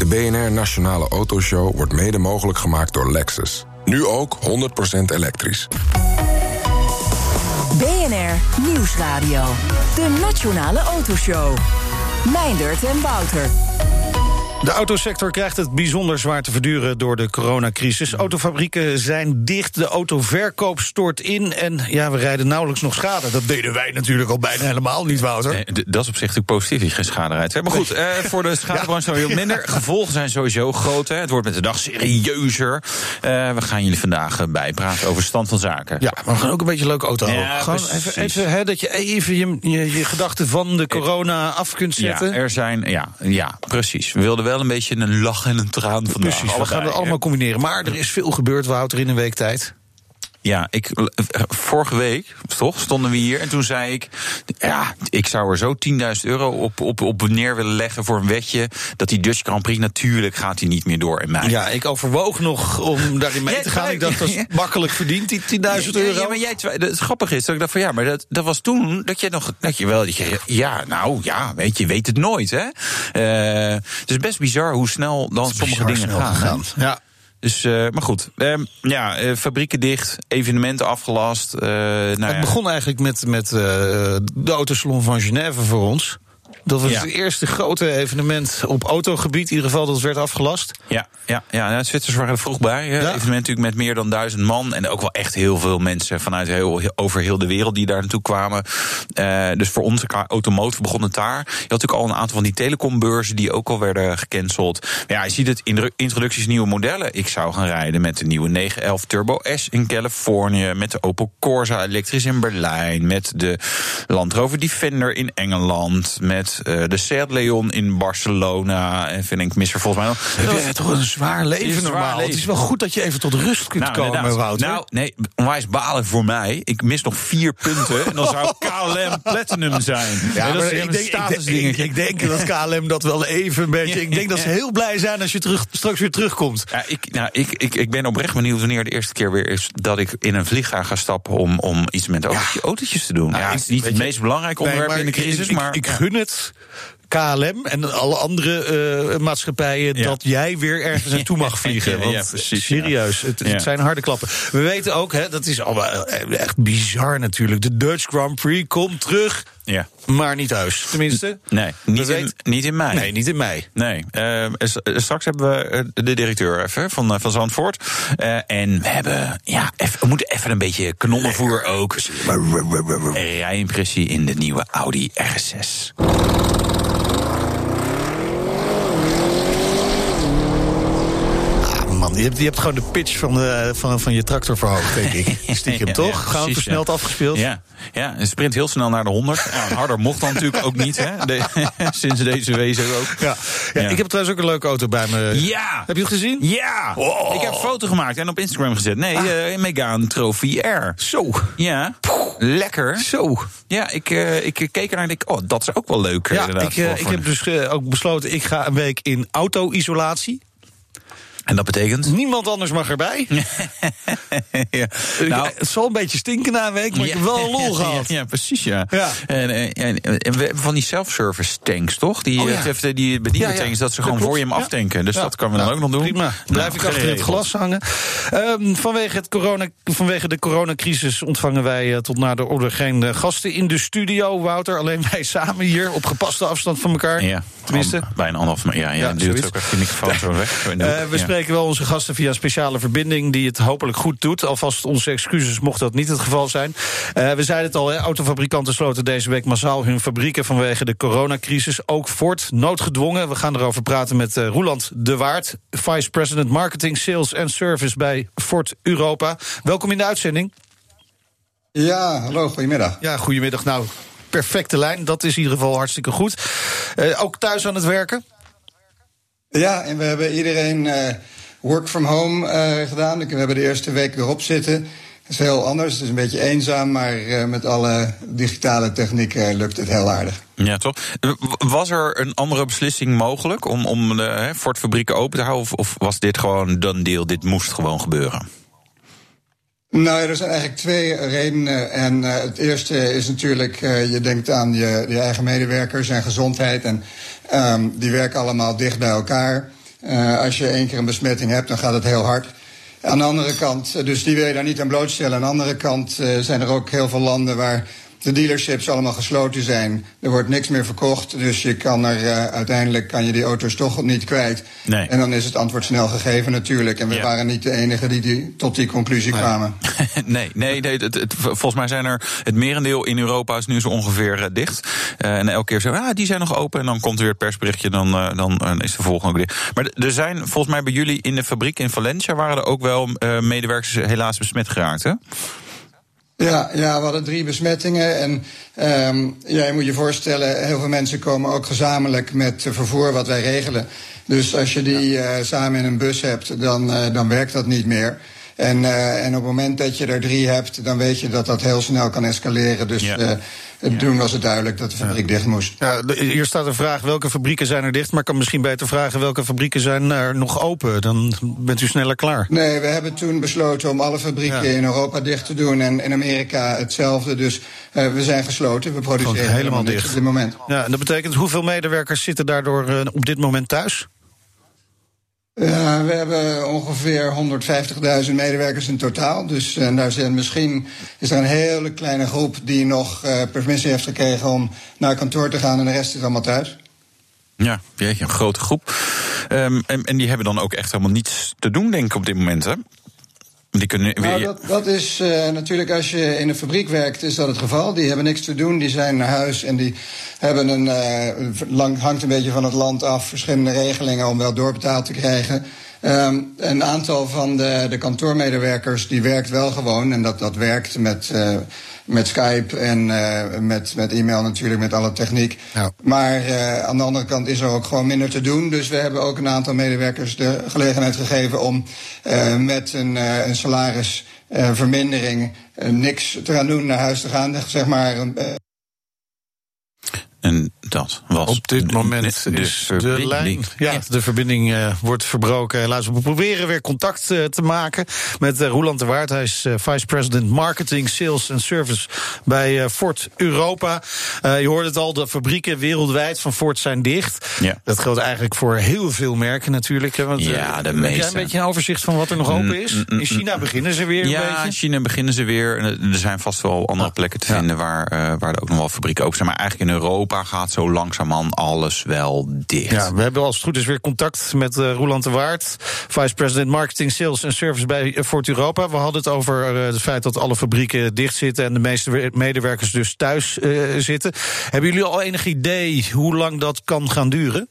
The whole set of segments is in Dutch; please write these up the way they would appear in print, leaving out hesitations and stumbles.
De BNR Nationale Autoshow wordt mede mogelijk gemaakt door Lexus. Nu ook 100% elektrisch. BNR Nieuwsradio. De Nationale Autoshow. Meindert en Wouter. De autosector krijgt het bijzonder zwaar te verduren door de coronacrisis. Autofabrieken zijn dicht, de autoverkoop stort in en ja, we rijden nauwelijks nog schade. Dat deden wij natuurlijk al bijna helemaal niet, Wouter. Nee, dat is op zich natuurlijk positief, dat je geen schade rijdt. Maar goed, voor de schadebranche zijn we heel minder. Gevolgen zijn sowieso groot. Hè. Het wordt met de dag serieuzer. We gaan jullie vandaag bijpraten over stand van zaken. Ja, maar we gaan ook een beetje een leuke auto houden. Ja, gewoon even hè, dat je even je gedachten van de corona af kunt zetten. Ja, precies. We wilden wel een beetje een lach en een traan vandaag. Precies, we gaan het allemaal combineren. Maar er is veel gebeurd, Wouter, in een week tijd. Ja, vorige week toch stonden we hier en toen zei ik, ja, ik zou er zo €10.000 op neer willen leggen voor een wetje dat die Dutch Grand Prix, natuurlijk gaat die niet meer door in mei. Ja, ik overwoog nog om daarin mee te gaan. Ik dacht, dat is makkelijk verdiend, die €10.000. Ja, maar het grappige is dat ik dacht van ja, maar dat was toen dat je weet het nooit, hè. Het is best bizar hoe snel dan sommige dingen gaan. Ja. Dus, maar goed, fabrieken dicht, evenementen afgelast. Het begon eigenlijk met de autosalon van Genève voor ons. Dat was het eerste grote evenement op autogebied, in ieder geval dat werd afgelast. Ja, de Zwitsers waren er vroeg bij. Ja. Evenement natuurlijk met meer dan 1000 man. En ook wel echt heel veel mensen vanuit over heel de wereld die daar naartoe kwamen. Dus voor ons, automotive begon het daar. Je had natuurlijk al een aantal van die telecombeurzen die ook al werden gecanceld. Maar ja, je ziet het in de introducties nieuwe modellen. Ik zou gaan rijden met de nieuwe 911 Turbo S in Californië, met de Opel Corsa elektrisch in Berlijn, met de Land Rover Defender in Engeland, met de Seat Leon in Barcelona. En ik mis er volgens mij nog. Heb jij toch een zwaar leven normaal? Het is wel goed dat je even tot rust kunt komen, Wouter. Nou, nee, onwijs balen voor mij. Ik mis nog 4 punten en dan zou KLM Platinum zijn. Ja, maar ik denk dat KLM dat wel even een beetje. Ik denk dat ze heel blij zijn als je straks weer terugkomt. Ja, ik ben oprecht benieuwd wanneer de eerste keer weer is dat ik in een vliegtuig ga stappen om iets met autootjes te doen. Nou, het is niet het meest belangrijke onderwerp in de crisis, maar ik gun het KLM en alle andere maatschappijen dat jij weer ergens naartoe mag vliegen. Want precies, serieus, het zijn harde klappen. We weten ook, dat is allemaal echt bizar natuurlijk. De Dutch Grand Prix komt terug, maar niet thuis. Tenminste. Nee, niet in mei. Nee, niet in mei. Nee. Straks hebben we de directeur even van Zandvoort. En we moeten even een beetje knollenvoer ook. Rijimpressie in de nieuwe Audi RS6. Je hebt gewoon de pitch van je tractor verhoogd, denk ik. Stiekem, toch? Gewoon versneld afgespeeld. Ja, een sprint heel snel naar de 100. Ja, harder mocht dan natuurlijk ook niet, hè? Sinds deze wezen ook. Ja, ik heb trouwens ook een leuke auto bij me. Ja! Heb je het gezien? Ja! Oh. Ik heb een foto gemaakt en op Instagram gezet. Nee, Megane Trophy R. Zo. Ja. Lekker. Zo. Ja, ik keek ernaar en denk, dat is ook wel leuk. Ja, ik heb dus ook besloten, ik ga een week in auto-isolatie. En dat betekent? Niemand anders mag erbij. Het zal een beetje stinken na een week, maar ik heb wel een lol gehad. Ja, precies, ja. En we hebben van die self-service tanks, toch? Die bedieningtanks, dat ze gewoon voor je hem aftanken. Dus dat kunnen we dan ook nog doen. Prima. Blijf ik achter het glas hangen. Vanwege de coronacrisis ontvangen wij tot na de orde geen gasten in de studio, Wouter. Alleen wij samen hier op gepaste afstand van elkaar. Ja, tenminste. Bijna 1,5 meter. Ja, duwt ook even de microfoon zo weg. We spreken wel onze gasten via een speciale verbinding die het hopelijk goed doet. Alvast onze excuses mocht dat niet het geval zijn. We zeiden het al, autofabrikanten sloten deze week massaal hun fabrieken vanwege de coronacrisis. Ook Ford, noodgedwongen. We gaan erover praten met Roeland de Waard, Vice President Marketing, Sales en Service bij Ford Europa. Welkom in de uitzending. Ja, hallo, goedemiddag. Ja, goedemiddag. Nou, perfecte lijn, dat is in ieder geval hartstikke goed. Ook thuis aan het werken? Ja, en we hebben iedereen work from home gedaan. We hebben de eerste week erop zitten. Dat is heel anders, het is een beetje eenzaam, maar met alle digitale techniek lukt het heel aardig. Ja, toch? Was er een andere beslissing mogelijk om de Ford-fabrieken open te houden? Of was dit gewoon een done deal, dit moest gewoon gebeuren? Nou, er zijn eigenlijk 2 redenen. En het eerste is natuurlijk, je denkt aan je eigen medewerkers en gezondheid. En die werken allemaal dicht bij elkaar. Als je 1 keer een besmetting hebt, dan gaat het heel hard. Aan de andere kant, dus die wil je daar niet aan blootstellen. Aan de andere kant zijn er ook heel veel landen waar de dealerships allemaal gesloten zijn. Er wordt niks meer verkocht, dus je kan uiteindelijk kan je die auto's toch niet kwijt. Nee. En dan is het antwoord snel gegeven natuurlijk. En we waren niet de enige die tot die conclusie kwamen. Nee, volgens mij zijn er het merendeel in Europa is nu zo ongeveer dicht. En elke keer zeggen die zijn nog open. En dan komt er weer het persberichtje, dan is de volgende ook dicht. Maar er zijn volgens mij bij jullie in de fabriek in Valencia waren er ook wel medewerkers helaas besmet geraakt, hè? Ja, we hadden 3 besmettingen. En je moet je voorstellen, heel veel mensen komen ook gezamenlijk met vervoer wat wij regelen. Dus als je die samen in een bus hebt, dan werkt dat niet meer. En op het moment dat je er 3 hebt, dan weet je dat dat heel snel kan escaleren. Dus toen was het duidelijk dat de fabriek dicht moest. Ja, hier staat een vraag, welke fabrieken zijn er dicht? Maar ik kan misschien beter vragen, welke fabrieken zijn er nog open? Dan bent u sneller klaar. Nee, we hebben toen besloten om alle fabrieken in Europa dicht te doen. En in Amerika hetzelfde. Dus we zijn gesloten. We produceren helemaal dicht op dit moment. Ja, en dat betekent, hoeveel medewerkers zitten daardoor op dit moment thuis? We hebben ongeveer 150.000 medewerkers in totaal. Dus misschien is er een hele kleine groep die nog permissie heeft gekregen om naar kantoor te gaan en de rest is allemaal thuis. Ja, een grote groep. En die hebben dan ook echt helemaal niets te doen, denk ik, op dit moment, hè? Die kunnen weer... dat is natuurlijk, als je in een fabriek werkt, is dat het geval. Die hebben niks te doen, die zijn naar huis en die hebben hangt een beetje van het land af, verschillende regelingen om wel doorbetaald te krijgen. Een aantal van de kantoormedewerkers die werkt wel gewoon en dat werkt met Skype en met e-mail natuurlijk, met alle techniek. Ja. Maar aan de andere kant is er ook gewoon minder te doen. Dus we hebben ook een aantal medewerkers de gelegenheid gegeven om met een salarisvermindering niks te gaan doen, naar huis te gaan, zeg maar. En dat was op dit moment is de lijn. Ja, de verbinding wordt verbroken. Helaas, we proberen weer contact te maken met Roeland de Waard. Hij is Vice President Marketing, Sales en Service bij Ford Europa. Je hoorde het al, de fabrieken wereldwijd van Ford zijn dicht. Ja. Dat geldt eigenlijk voor heel veel merken natuurlijk. Want, de meeste. Heb jij een beetje een overzicht van wat er nog open is? In China beginnen ze weer een beetje? Ja, in China beginnen ze weer. Er zijn vast wel andere plekken te vinden waar er ook nog wel fabrieken open zijn. Maar eigenlijk in Europa gaat zo langzaamaan alles wel dicht. Ja, we hebben als het goed is weer contact met Roeland de Waard, Vice President Marketing, Sales en Service bij Ford Europa. We hadden het over het feit dat alle fabrieken dicht zitten en de meeste medewerkers dus thuis zitten. Hebben jullie al enig idee hoe lang dat kan gaan duren?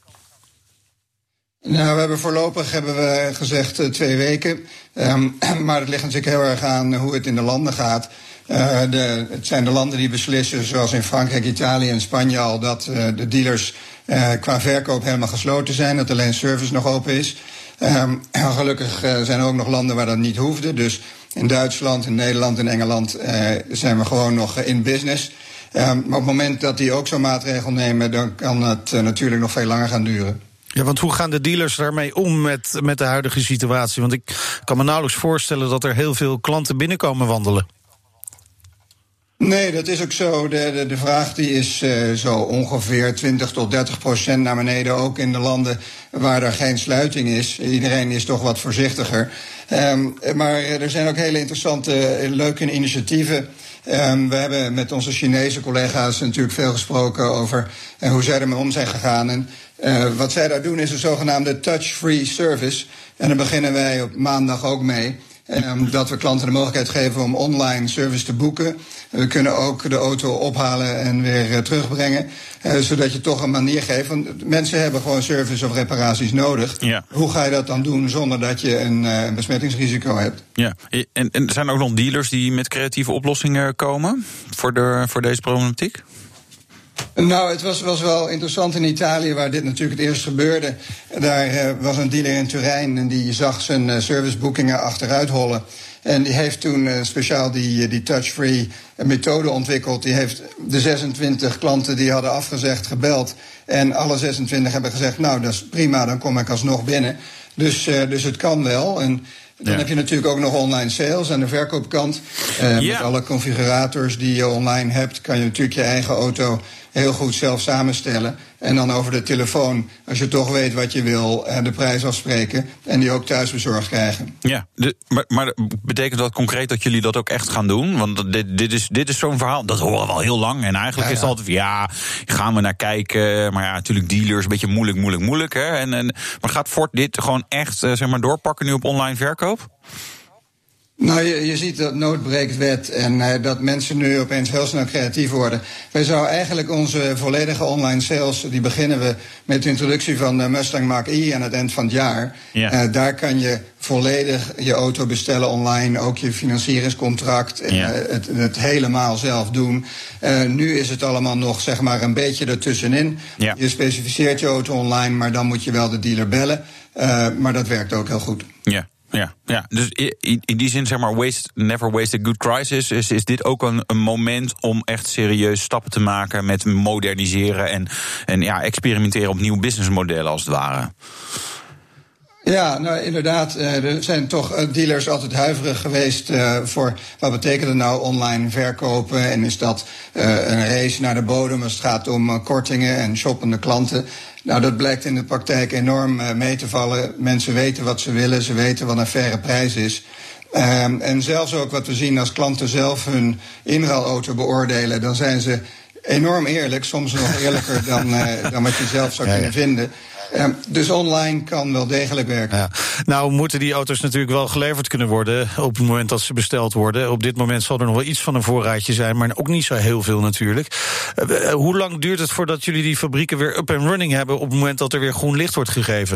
Nou, voorlopig hebben we gezegd 2 weken. Maar het ligt natuurlijk heel erg aan hoe het in de landen gaat. Het zijn de landen die beslissen, zoals in Frankrijk, Italië en Spanje al, dat de dealers qua verkoop helemaal gesloten zijn, dat alleen service nog open is. Gelukkig zijn er ook nog landen waar dat niet hoefde. Dus in Duitsland, in Nederland en Engeland zijn we gewoon nog in business. Maar op het moment dat die ook zo'n maatregel nemen, dan kan het natuurlijk nog veel langer gaan duren. Ja, want hoe gaan de dealers daarmee om met de huidige situatie? Want ik kan me nauwelijks voorstellen dat er heel veel klanten binnenkomen wandelen. Nee, dat is ook zo. De vraag die is zo ongeveer 20-30% naar beneden. Ook in de landen waar er geen sluiting is. Iedereen is toch wat voorzichtiger. Maar er zijn ook hele interessante, leuke initiatieven. We hebben met onze Chinese collega's natuurlijk veel gesproken over hoe zij ermee om zijn gegaan. En wat zij daar doen is een zogenaamde touch-free service. En daar beginnen wij op maandag ook mee. Dat we klanten de mogelijkheid geven om online service te boeken. We kunnen ook de auto ophalen en weer terugbrengen. Zodat je toch een manier geeft. Want mensen hebben gewoon service of reparaties nodig. Ja. Hoe ga je dat dan doen zonder dat je een besmettingsrisico hebt? Ja. En zijn er ook nog dealers die met creatieve oplossingen komen voor deze problematiek? Nou, het was wel interessant in Italië, waar dit natuurlijk het eerst gebeurde. Daar was een dealer in Turijn en die zag zijn serviceboekingen achteruit hollen. En die heeft toen speciaal die touch-free methode ontwikkeld. Die heeft de 26 klanten die hadden afgezegd gebeld. En alle 26 hebben gezegd, nou, dat is prima, dan kom ik alsnog binnen. Dus het kan wel. En Dan heb je natuurlijk ook nog online sales aan de verkoopkant. Met alle configurators die je online hebt, kan je natuurlijk je eigen auto heel goed zelf samenstellen. En dan over de telefoon, als je toch weet wat je wil, de prijs afspreken en die ook thuis bezorgd krijgen. Ja, maar betekent dat concreet dat jullie dat ook echt gaan doen? Want dit is zo'n verhaal, dat horen we al heel lang. En eigenlijk is het altijd gaan we naar kijken. Maar natuurlijk dealers, een beetje moeilijk. Hè? Maar gaat Ford dit gewoon echt doorpakken nu op online verkoop? Nou, je ziet dat nood breekt wet en dat mensen nu opeens heel snel creatief worden. Wij zouden eigenlijk onze volledige online sales, die beginnen we met de introductie van de Mustang Mach-E aan het eind van het jaar. Ja. Daar kan je volledig je auto bestellen online, ook je financieringscontract, het helemaal zelf doen. Nu is het allemaal nog een beetje ertussenin. Ja. Je specificeert je auto online, maar dan moet je wel de dealer bellen. Maar dat werkt ook heel goed. Ja, dus in die zin, never waste a good crisis. Is dit ook een moment om echt serieus stappen te maken met moderniseren en experimenteren op nieuwe businessmodellen als het ware? Ja, nou inderdaad, er zijn toch dealers altijd huiverig geweest voor wat betekent het nou online verkopen en is dat een race naar de bodem als het gaat om kortingen en shoppende klanten. Nou, dat blijkt in de praktijk enorm mee te vallen. Mensen weten wat ze willen, ze weten wat een faire prijs is. En zelfs ook wat we zien als klanten zelf hun inruilauto beoordelen, dan zijn ze enorm eerlijk, soms nog eerlijker dan wat je zelf zou kunnen vinden. Dus online kan wel degelijk werken. Ja. Nou moeten die auto's natuurlijk wel geleverd kunnen worden op het moment dat ze besteld worden. Op dit moment zal er nog wel iets van een voorraadje zijn, maar ook niet zo heel veel natuurlijk. Hoe lang duurt het voordat jullie die fabrieken weer up and running hebben op het moment dat er weer groen licht wordt gegeven?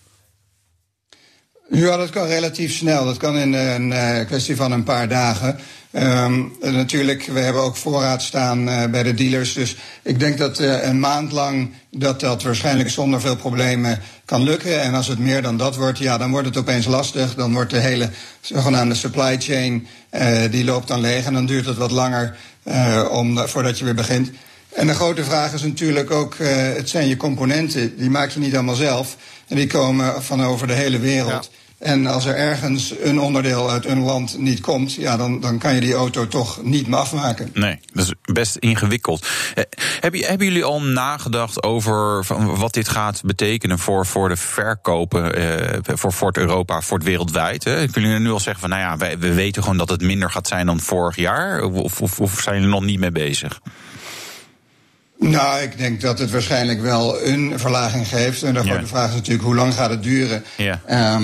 Ja, dat kan relatief snel. Dat kan in een kwestie van een paar dagen. Natuurlijk, we hebben ook voorraad staan bij de dealers. Dus ik denk dat een maand lang dat waarschijnlijk zonder veel problemen kan lukken. En als het meer dan dat wordt, dan wordt het opeens lastig. Dan wordt de hele zogenaamde supply chain, die loopt dan leeg. En dan duurt het wat langer voordat je weer begint. En de grote vraag is natuurlijk ook, het zijn je componenten. Die maak je niet allemaal zelf. En die komen van over de hele wereld. Ja. En als er ergens een onderdeel uit een land niet komt, dan kan je die auto toch niet meer afmaken. Nee, dat is best ingewikkeld. Hebben jullie al nagedacht over wat dit gaat betekenen voor de verkopen voor Ford Europa, Ford wereldwijd? Kunnen jullie nu al zeggen van, we weten gewoon dat het minder gaat zijn dan vorig jaar? Of zijn jullie nog niet mee bezig? Nou, ik denk dat het waarschijnlijk wel een verlaging geeft. En daarvoor de vraag is natuurlijk, hoe lang gaat het duren? Ja.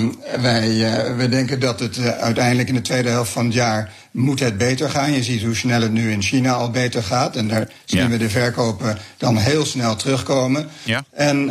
Wij denken dat het uiteindelijk in de tweede helft van het jaar moet het beter gaan. Je ziet hoe snel het nu in China al beter gaat. En daar zien we de verkopen dan heel snel terugkomen. Ja. En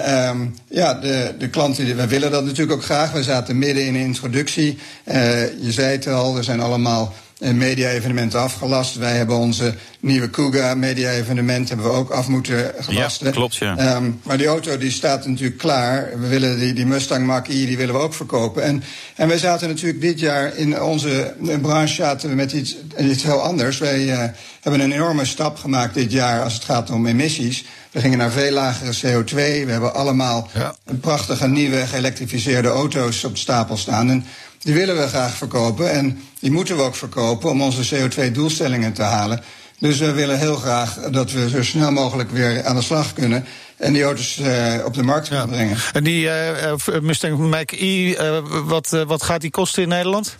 de klanten, wij willen dat natuurlijk ook graag. We zaten midden in een introductie. Je zei het al, er zijn allemaal media-evenementen afgelast. Wij hebben onze nieuwe Kuga media-evenement hebben we ook af moeten gelasten. Ja, klopt, ja. Maar die auto die staat natuurlijk klaar. We willen die Mustang Mach-E, die willen we ook verkopen. En wij zaten natuurlijk dit jaar in onze branche met iets heel anders. Wij hebben een enorme stap gemaakt dit jaar als het gaat om emissies. We gingen naar veel lagere CO2. We hebben allemaal prachtige nieuwe geëlektrificeerde auto's op de stapel staan. En die willen we graag verkopen en die moeten we ook verkopen om onze CO2-doelstellingen te halen. Dus we willen heel graag dat we zo snel mogelijk weer aan de slag kunnen en die auto's op de markt kunnen brengen. En die Mustang Mach-E, wat gaat die kosten in Nederland?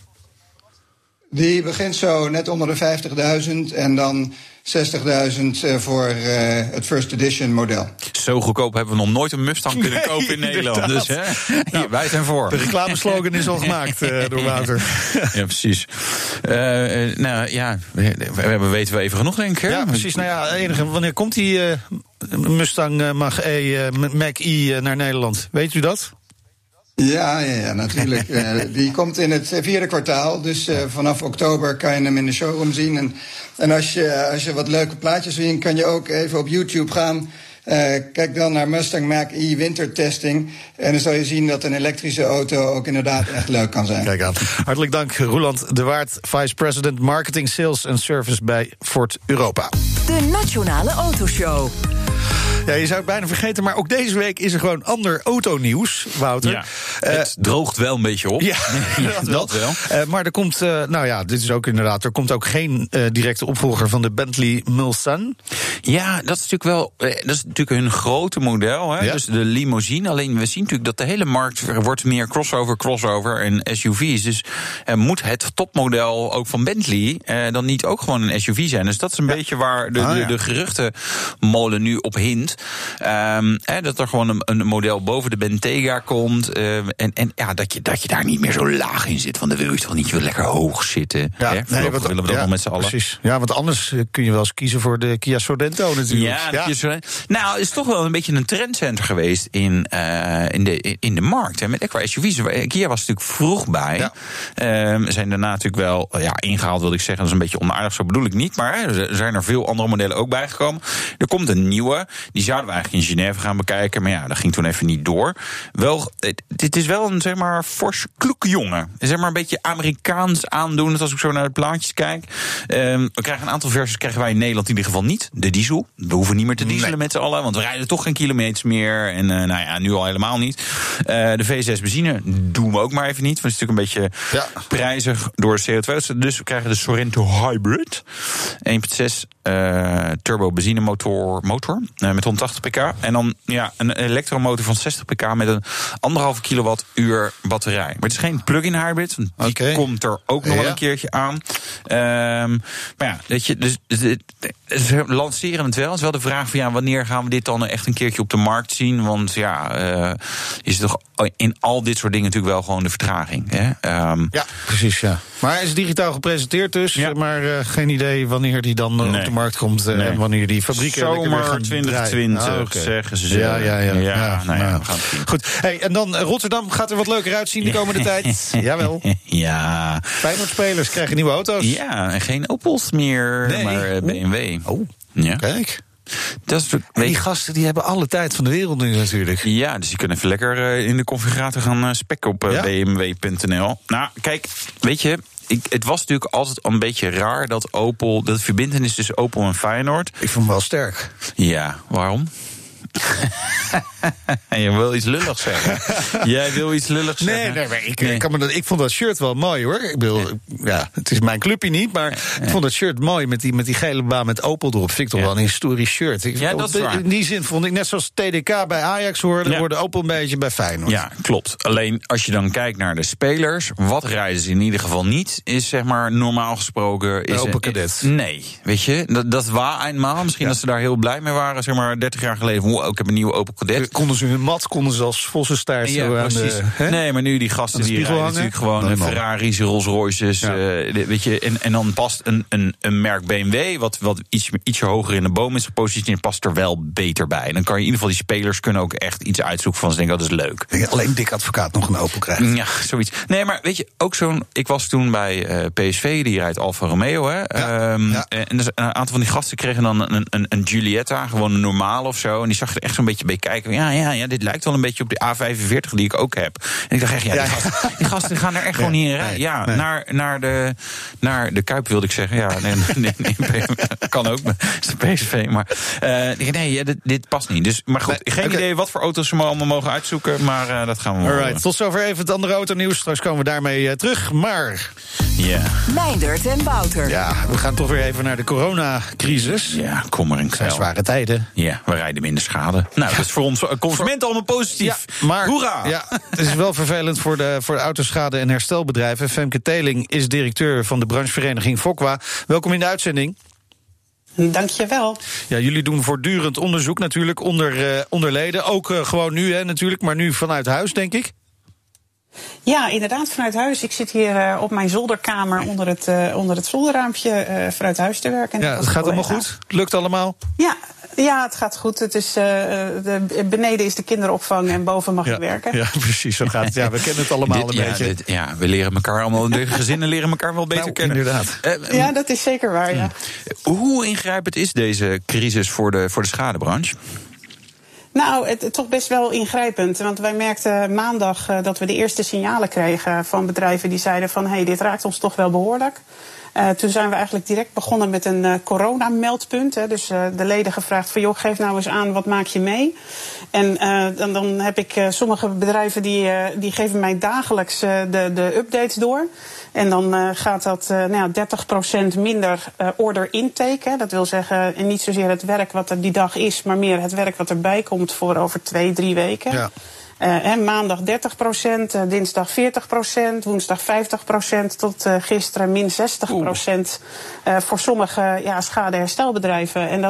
Die begint zo net onder de 50.000 en dan 60.000 voor het First Edition model. Zo goedkoop hebben we nog nooit een Mustang kunnen kopen in Nederland. Dus wij zijn voor. De reclameslogan is al gemaakt door Wouter. Ja, precies. We weten wel even genoeg, denk ik. Hè? Ja, precies. Wanneer komt die Mustang Mach-E naar Nederland? Weet u dat? Ja, natuurlijk. Die komt in het vierde kwartaal. Dus vanaf oktober kan je hem in de showroom zien. En als je wat leuke plaatjes wil zien, kan je ook even op YouTube gaan. Kijk dan naar Mustang Mach-E wintertesting. En dan zal je zien dat een elektrische auto ook inderdaad echt leuk kan zijn. Kijk aan. Hartelijk dank, Roeland de Waard, Vice President Marketing, Sales en Service bij Ford Europa. De Nationale Autoshow. Ja, je zou het bijna vergeten, maar ook deze week is er gewoon ander autonieuws, Wouter. Ja, het droogt wel een beetje op. Ja, dat wel. Maar er komt, dit is ook inderdaad, er komt ook geen directe opvolger van de Bentley Mulsanne. Ja, dat is natuurlijk wel, dat is natuurlijk hun grote model, hè? Ja. Dus de limousine. Alleen we zien natuurlijk dat de hele markt wordt meer crossover en SUV's. Dus moet het topmodel ook van Bentley dan niet ook gewoon een SUV zijn? Dus dat is een beetje waar de geruchtenmolen nu op hint. Dat er gewoon een model boven de Bentayga komt. En dat je daar niet meer zo laag in zit. Want dan wil je toch niet, je wil lekker hoog zitten. Ja, willen we dat nog met z'n allen. Precies. Ja, want anders kun je wel eens kiezen voor de Kia Sorento natuurlijk. Nou, het is toch wel een beetje een trendcenter geweest in de markt. Hè, met qua SUV's. Kia was natuurlijk vroeg bij. Ja. Zijn daarna natuurlijk wel ingehaald, wil ik zeggen. Dat is een beetje onaardig, zo bedoel ik niet. Maar er zijn er veel andere modellen ook bijgekomen. Er komt een nieuwe. Die zouden we eigenlijk in Genève gaan bekijken. Maar dat ging toen even niet door. Dit is wel een, zeg maar, fors kloekjongen. Zeg maar een beetje Amerikaans aandoen. Als ik zo naar de plaatjes kijk. We krijgen een aantal versies krijgen wij in Nederland in ieder geval niet. De diesel. We hoeven niet meer te dieselen met z'n allen. Want we rijden toch geen kilometers meer. En nu al helemaal niet. De V6 benzine doen we ook maar even niet. Want het is natuurlijk een beetje prijzig door de CO2. Dus we krijgen de Sorento Hybrid. 1.6 turbo benzinemotor met 180 pk. En dan een elektromotor van 60 pk met een 1,5 kilowattuur batterij. Maar het is geen plug-in hybrid. Want die komt er ook nog wel een keertje aan. Ze lanceren het wel. Het is wel de vraag van wanneer gaan we dit dan echt een keertje op de markt zien? Want is het toch in al dit soort dingen natuurlijk wel gewoon de vertraging. Hè? Ja, precies, ja. Maar hij is digitaal gepresenteerd dus. Ja. Maar geen idee wanneer die dan op de markt komt. En wanneer die fabrieken zomer gaan 2020 zeggen ze. Ja. We gaan het zien. Goed. Hey, en dan Rotterdam gaat er wat leuker uitzien de komende tijd. Jawel. Ja. Feyenoord-spelers krijgen nieuwe auto's. Ja, en geen Opels meer, maar BMW. Oh, kijk. Dat is die gasten die hebben alle tijd van de wereld nu natuurlijk. Ja, dus die kunnen even lekker in de configurator gaan spekken op bmw.nl. Nou, kijk, weet je, het was natuurlijk altijd een beetje raar dat Opel, dat verbintenis tussen Opel en Feyenoord. Ik vond hem wel sterk. Ja, waarom? En je wil iets lulligs zeggen. Jij wil iets lulligs zeggen. Ik vond dat shirt wel mooi hoor. Ik bedoel, het is mijn clubje niet, maar ik vond dat shirt mooi met die gele baan met Opel erop. Vind ik toch wel een historisch shirt. In die zin vond ik net zoals TDK bij Ajax hoorde Opel een beetje bij Feyenoord. Ja, klopt. Alleen als je dan kijkt naar de spelers, wat rijden ze in ieder geval niet, is zeg maar normaal gesproken is Opel Kadett. Nee, weet je, dat was eenmaal. Misschien dat ze daar heel blij mee waren, zeg maar 30 jaar geleden. Ik heb een nieuwe Opel Kadett. Konden ze hun mat, als Vossenstaart zo aan precies. Nee, maar nu die gasten die rijden natuurlijk gewoon Ferraris, Rolls Royces. Weet je, en dan past een merk BMW, wat ietsje hoger in de boom is gepositioneerd, past er wel beter bij. Dan kan je in ieder geval die spelers kunnen ook echt iets uitzoeken van ze denken, dat is leuk. Alleen Dick Advocaat nog een Opel krijgt. Ja, zoiets. Nee, maar weet je, ook ik was toen bij PSV, die rijdt Alfa Romeo, hè. En dus een aantal van die gasten kregen dan een Giulietta, gewoon een normale of zo. En die zag er echt zo'n beetje bij kijken. Ja, dit lijkt wel een beetje op de A45 die ik ook heb. En ik dacht echt, die gasten gaan er echt gewoon niet in rijden. Ja, nee. Naar de Kuip wilde ik zeggen. Ja, nee, kan ook. Is de PSV. Maar dit past niet. Dus, maar goed, geen idee wat voor auto's we allemaal mogen uitzoeken. Maar dat gaan we wel. Alright, tot zover even het andere autonieuws. Straks komen we daarmee terug. Maar Meindert en Wouter. Ja, we gaan toch weer even naar de coronacrisis. Ja, kommer en kwel. Zware tijden. Ja, we rijden minder schade. Nou, dat is voor ons consumenten allemaal positief. Ja, maar hoera! Ja, het is wel vervelend voor de autoschade- en herstelbedrijven. Femke Teling is directeur van de branchevereniging Fokwa. Welkom in de uitzending. Dankjewel. Ja, jullie doen voortdurend onderzoek natuurlijk onder leden. Ook gewoon nu natuurlijk, maar nu vanuit huis, denk ik. Ja, inderdaad, vanuit huis. Ik zit hier op mijn zolderkamer onder het zolderraampje vanuit huis te werken. Ja, het gaat allemaal goed? Lukt allemaal? Ja, het gaat goed. Het is, beneden is de kinderopvang en boven mag ik werken. Ja, precies, zo gaat het. Ja, we kennen het allemaal een beetje. We leren elkaar allemaal, de gezinnen leren elkaar wel beter kennen. Inderdaad. Ja, dat is zeker waar, ja. Hoe ingrijpend is deze crisis voor de schadebranche? Nou, het toch best wel ingrijpend. Want wij merkten maandag dat we de eerste signalen kregen van bedrijven die zeiden van dit raakt ons toch wel behoorlijk. Toen zijn we eigenlijk direct begonnen met een coronameldpunt. Dus de leden gevraagd van, joh, geef nou eens aan, wat maak je mee? En dan heb ik sommige bedrijven die geven mij dagelijks de updates door. En dan gaat dat 30% minder order intake. Dat wil zeggen, niet zozeer het werk wat er die dag is, maar meer het werk wat erbij komt voor over 2-3 weken. Ja. Maandag 30%, dinsdag 40%, woensdag 50%, tot gisteren min 60% voor sommige schadeherstelbedrijven. En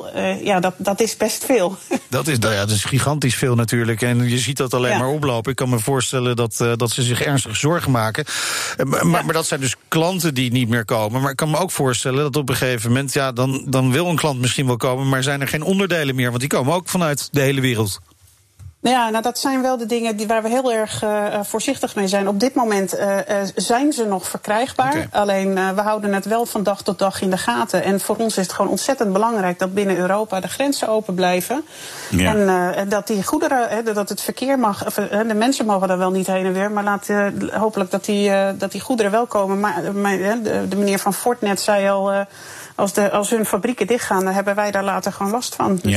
dat is best veel. Dat is gigantisch veel natuurlijk. En je ziet dat alleen maar oplopen. Ik kan me voorstellen dat ze zich ernstig zorgen maken. Maar dat zijn dus klanten die niet meer komen. Maar ik kan me ook voorstellen dat op een gegeven moment, dan wil een klant misschien wel komen, maar zijn er geen onderdelen meer, want die komen ook vanuit de hele wereld. Ja, dat zijn wel de dingen waar we heel erg voorzichtig mee zijn. Op dit moment zijn ze nog verkrijgbaar. Okay. Alleen we houden het wel van dag tot dag in de gaten. En voor ons is het gewoon ontzettend belangrijk dat binnen Europa de grenzen open blijven. Ja. En dat die goederen, dat het verkeer mag, de mensen mogen er wel niet heen en weer, maar hopelijk dat die goederen wel komen. Maar de meneer van Fortnet zei al, als hun fabrieken dichtgaan, dan hebben wij daar later gewoon last van. Dus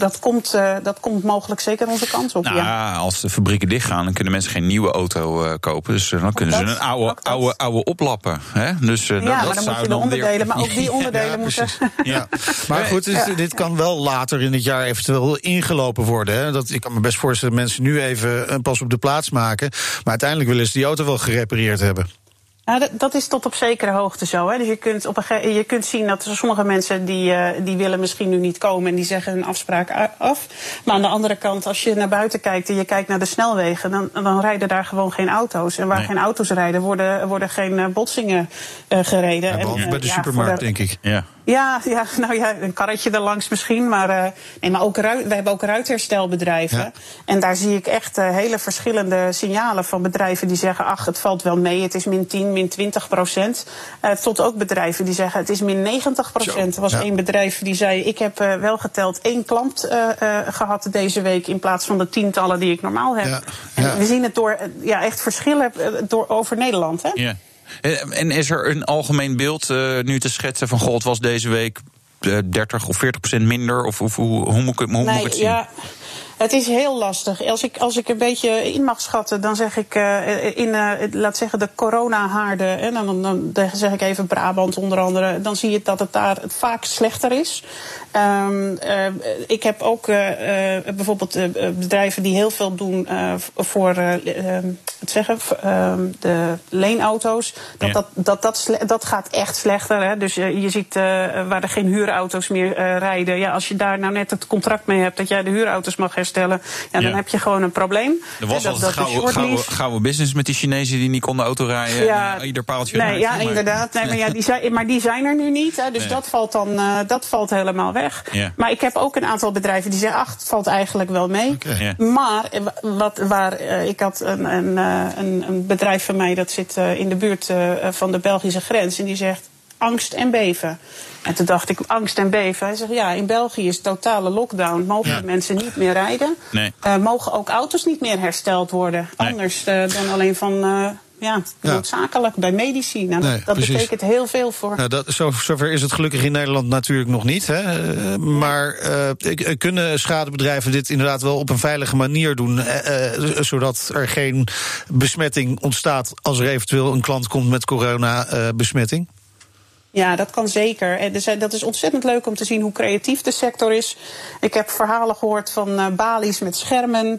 dat komt mogelijk zeker onze kant op. Als de fabrieken dichtgaan, dan kunnen mensen geen nieuwe auto kopen. Dus dan kunnen ze een oude oplappen. Hè? Dus, maar dan moet je de onderdelen, maar ook die onderdelen moeten. Ja. Maar goed, dit kan wel later in het jaar eventueel ingelopen worden. Hè? Ik kan me best voorstellen dat mensen nu even een pas op de plaats maken. Maar uiteindelijk willen ze die auto wel gerepareerd hebben. Dat is tot op zekere hoogte zo. Hè. Dus je kunt zien dat er sommige mensen die willen misschien nu niet komen en die zeggen hun afspraak af. Maar aan de andere kant, als je naar buiten kijkt en je kijkt naar de snelwegen, dan rijden daar gewoon geen auto's. En waar geen auto's rijden, worden geen botsingen gereden. Behalve bij de supermarkt, denk ik. Ja, een karretje erlangs misschien. Maar ook we hebben ook ruitherstelbedrijven. Ja. En daar zie ik echt hele verschillende signalen van bedrijven die zeggen, het valt wel mee, het is min 10, min 20%. Tot ook bedrijven die zeggen, het is min 90%. Er was één bedrijf die zei, ik heb wel geteld 1 klant gehad deze week in plaats van de tientallen die ik normaal heb. Ja. En we zien het door echt verschillen over Nederland. Hè? Ja. En is er een algemeen beeld nu te schetsen van, het was deze week 30 of 40% minder? Of hoe moet ik het zien? Ja. Het is heel lastig. Als ik een beetje in mag schatten, dan zeg ik laat zeggen de coronahaarden, en dan zeg ik even Brabant onder andere, dan zie je dat het daar vaak slechter is. Ik heb ook bijvoorbeeld bedrijven die heel veel doen voor de leenauto's. Dat gaat echt slechter. Hè? Dus je ziet waar er geen huurauto's meer rijden. Ja, als je daar nou net het contract mee hebt dat jij de huurauto's mag herstellen, dan heb je gewoon een probleem. Er was altijd gouden business met die Chinezen die niet konden autorijden. Ja, ieder paaltje. Nee, inderdaad. Nee, maar die zijn er nu niet. Hè, dus dat valt helemaal weg. Ja. Maar ik heb ook een aantal bedrijven die zeggen, het valt eigenlijk wel mee. Okay. Ja. Maar ik had een bedrijf van mij dat zit in de buurt van de Belgische grens en die zegt angst en beven. En toen dacht ik, angst en beven. Hij zegt, in België is totale lockdown. Mogen mensen niet meer rijden? Nee. Mogen ook auto's niet meer hersteld worden? Nee. Anders dan alleen van noodzakelijk bij medici. Dat betekent heel veel voor. Zover is het gelukkig in Nederland natuurlijk nog niet. Hè? Maar kunnen schadebedrijven dit inderdaad wel op een veilige manier doen, zodat er geen besmetting ontstaat als er eventueel een klant komt met coronabesmetting? Ja, dat kan zeker. En dat is ontzettend leuk om te zien hoe creatief de sector is. Ik heb verhalen gehoord van balies met schermen.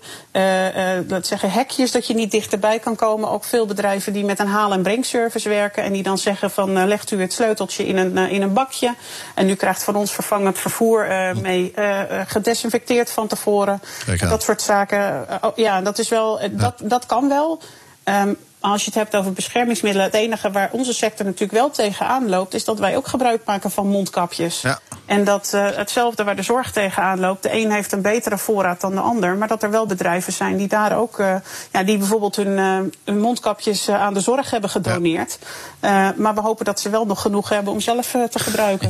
Dat zeggen hekjes dat je niet dichterbij kan komen. Ook veel bedrijven die met een haal- en brengservice werken. En die dan zeggen van legt u het sleuteltje in een bakje. En u krijgt van ons vervangend vervoer mee gedesinfecteerd van tevoren. Dat soort zaken. Dat is wel, dat kan wel. Als je het hebt over beschermingsmiddelen, het enige waar onze sector natuurlijk wel tegenaan loopt, is dat wij ook gebruik maken van mondkapjes. Ja. En dat hetzelfde waar de zorg tegenaan loopt, de een heeft een betere voorraad dan de ander, maar dat er wel bedrijven zijn die daar ook, die bijvoorbeeld hun mondkapjes aan de zorg hebben gedoneerd. Ja. Maar we hopen dat ze wel nog genoeg hebben om zelf te gebruiken.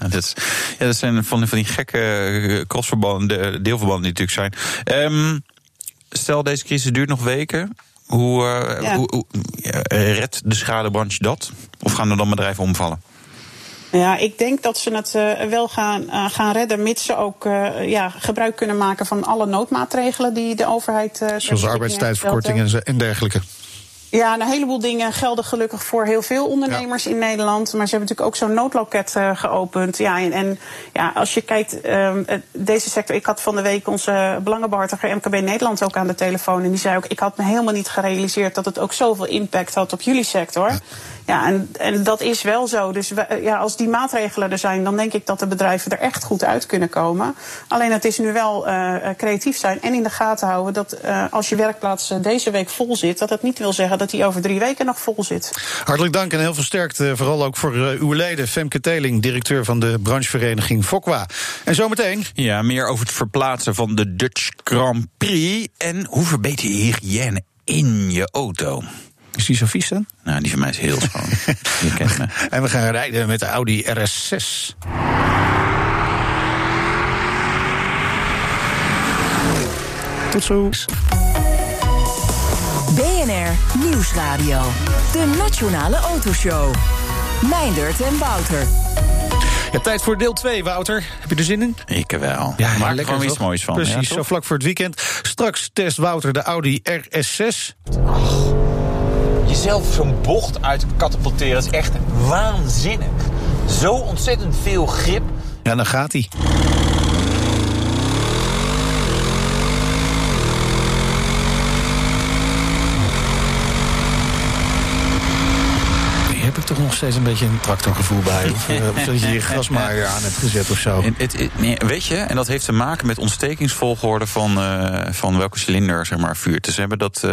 Dat zijn van die gekke crossverbanden, deelverbanden die natuurlijk zijn. Stel, deze crisis duurt nog weken. Hoe redt de schadebranche dat? Of gaan er dan bedrijven omvallen? Ja, ik denk dat ze het wel gaan redden, mits ze ook gebruik kunnen maken van alle noodmaatregelen die de overheid... Zoals arbeidstijdverkorting en dergelijke. Ja, een heleboel dingen gelden gelukkig voor heel veel ondernemers in Nederland. Maar ze hebben natuurlijk ook zo'n noodloket geopend. Ja, en als je kijkt, deze sector... Ik had van de week onze belangenbehartiger MKB Nederland ook aan de telefoon. En die zei ook, ik had me helemaal niet gerealiseerd dat het ook zoveel impact had op jullie sector. Ja, en dat is wel zo. Dus als die maatregelen er zijn, dan denk ik dat de bedrijven er echt goed uit kunnen komen. Alleen het is nu wel creatief zijn en in de gaten houden dat als je werkplaats deze week vol zit, dat het niet wil zeggen dat die over 3 weken nog vol zit. Hartelijk dank en heel veel sterkte, vooral ook voor uw leden. Femke Teling, directeur van de branchevereniging Fokwa. En zometeen... Ja, meer over het verplaatsen van de Dutch Grand Prix en hoe verbeter je hygiëne in je auto. Is die zo vies dan? Nou, die van mij is heel schoon. Je kent me. En we gaan rijden met de Audi RS6. Tot zo. BNR Nieuwsradio. De Nationale Autoshow. Meindert en Wouter. Ja, tijd voor deel 2, Wouter. Heb je er zin in? Ik wel. Ja, maak er lekker gewoon iets moois van. Precies, ja, zo vlak voor het weekend. Straks test Wouter de Audi RS6. Jezelf zo'n bocht uit katapulteren is echt waanzinnig. Zo ontzettend veel grip. Ja, dan gaat hij. Heb ik toch nog steeds een beetje een tractorgevoel bij? Of dat je je grasmaaier aan hebt gezet of zo? Weet je, en dat heeft te maken met ontstekingsvolgorde van welke cilinder zeg maar, vuurt. Dus hebben dat,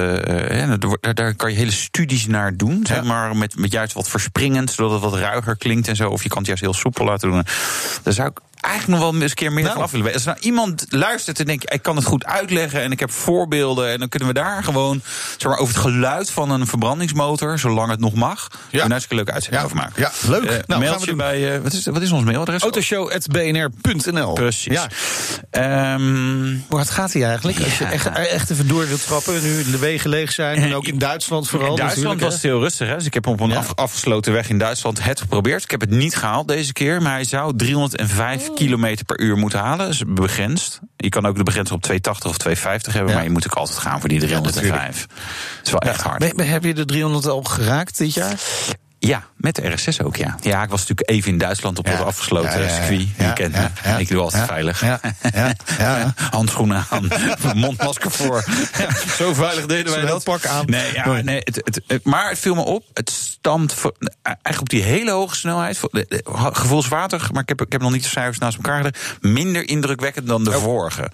daar kan je hele studies naar doen. Zeg maar, met juist wat verspringend, zodat het wat ruiger klinkt en zo. Of je kan het juist heel soepel laten doen. Daar zou ik eigenlijk nog wel eens een keer meer van af willen weten. Als nou iemand luistert en denkt, ik kan het goed uitleggen en ik heb voorbeelden en dan kunnen we daar gewoon zeg maar, over het geluid van een verbrandingsmotor, zolang het nog mag, een hartstikke leuke uitzending over maken. Ja, leuk. Mailtje bij, wat is ons mailadres? Autoshow@bnr.nl. Precies. Ja. Hoe hard gaat hij eigenlijk? Als je echt even door wilt trappen, nu de wegen leeg zijn en ook in Duitsland vooral. In Duitsland was het heel rustig. Hè? Dus ik heb op een afgesloten weg in Duitsland het geprobeerd. Ik heb het niet gehaald deze keer, maar hij zou 305 kilometer per uur moeten halen. Dat is begrensd. Je kan ook de begrenzing op 280 of 250 hebben, maar je moet ook altijd gaan voor die 305. Dat is wel echt hard. Heb je de 300 al geraakt dit jaar? Ja, met de RS6 ook, ja. Ja, ik was natuurlijk even in Duitsland op dat afgesloten circuit. Je kent me. Ik doe altijd veilig. Handschoenen aan, mondmasker voor. Zo veilig deden wij dat. Pak aan. Maar het viel me op. Het stamt eigenlijk op die hele hoge snelheid. Gevoelsmatig, maar ik heb nog niet de cijfers naast elkaar gelegd. Minder indrukwekkend dan de vorige.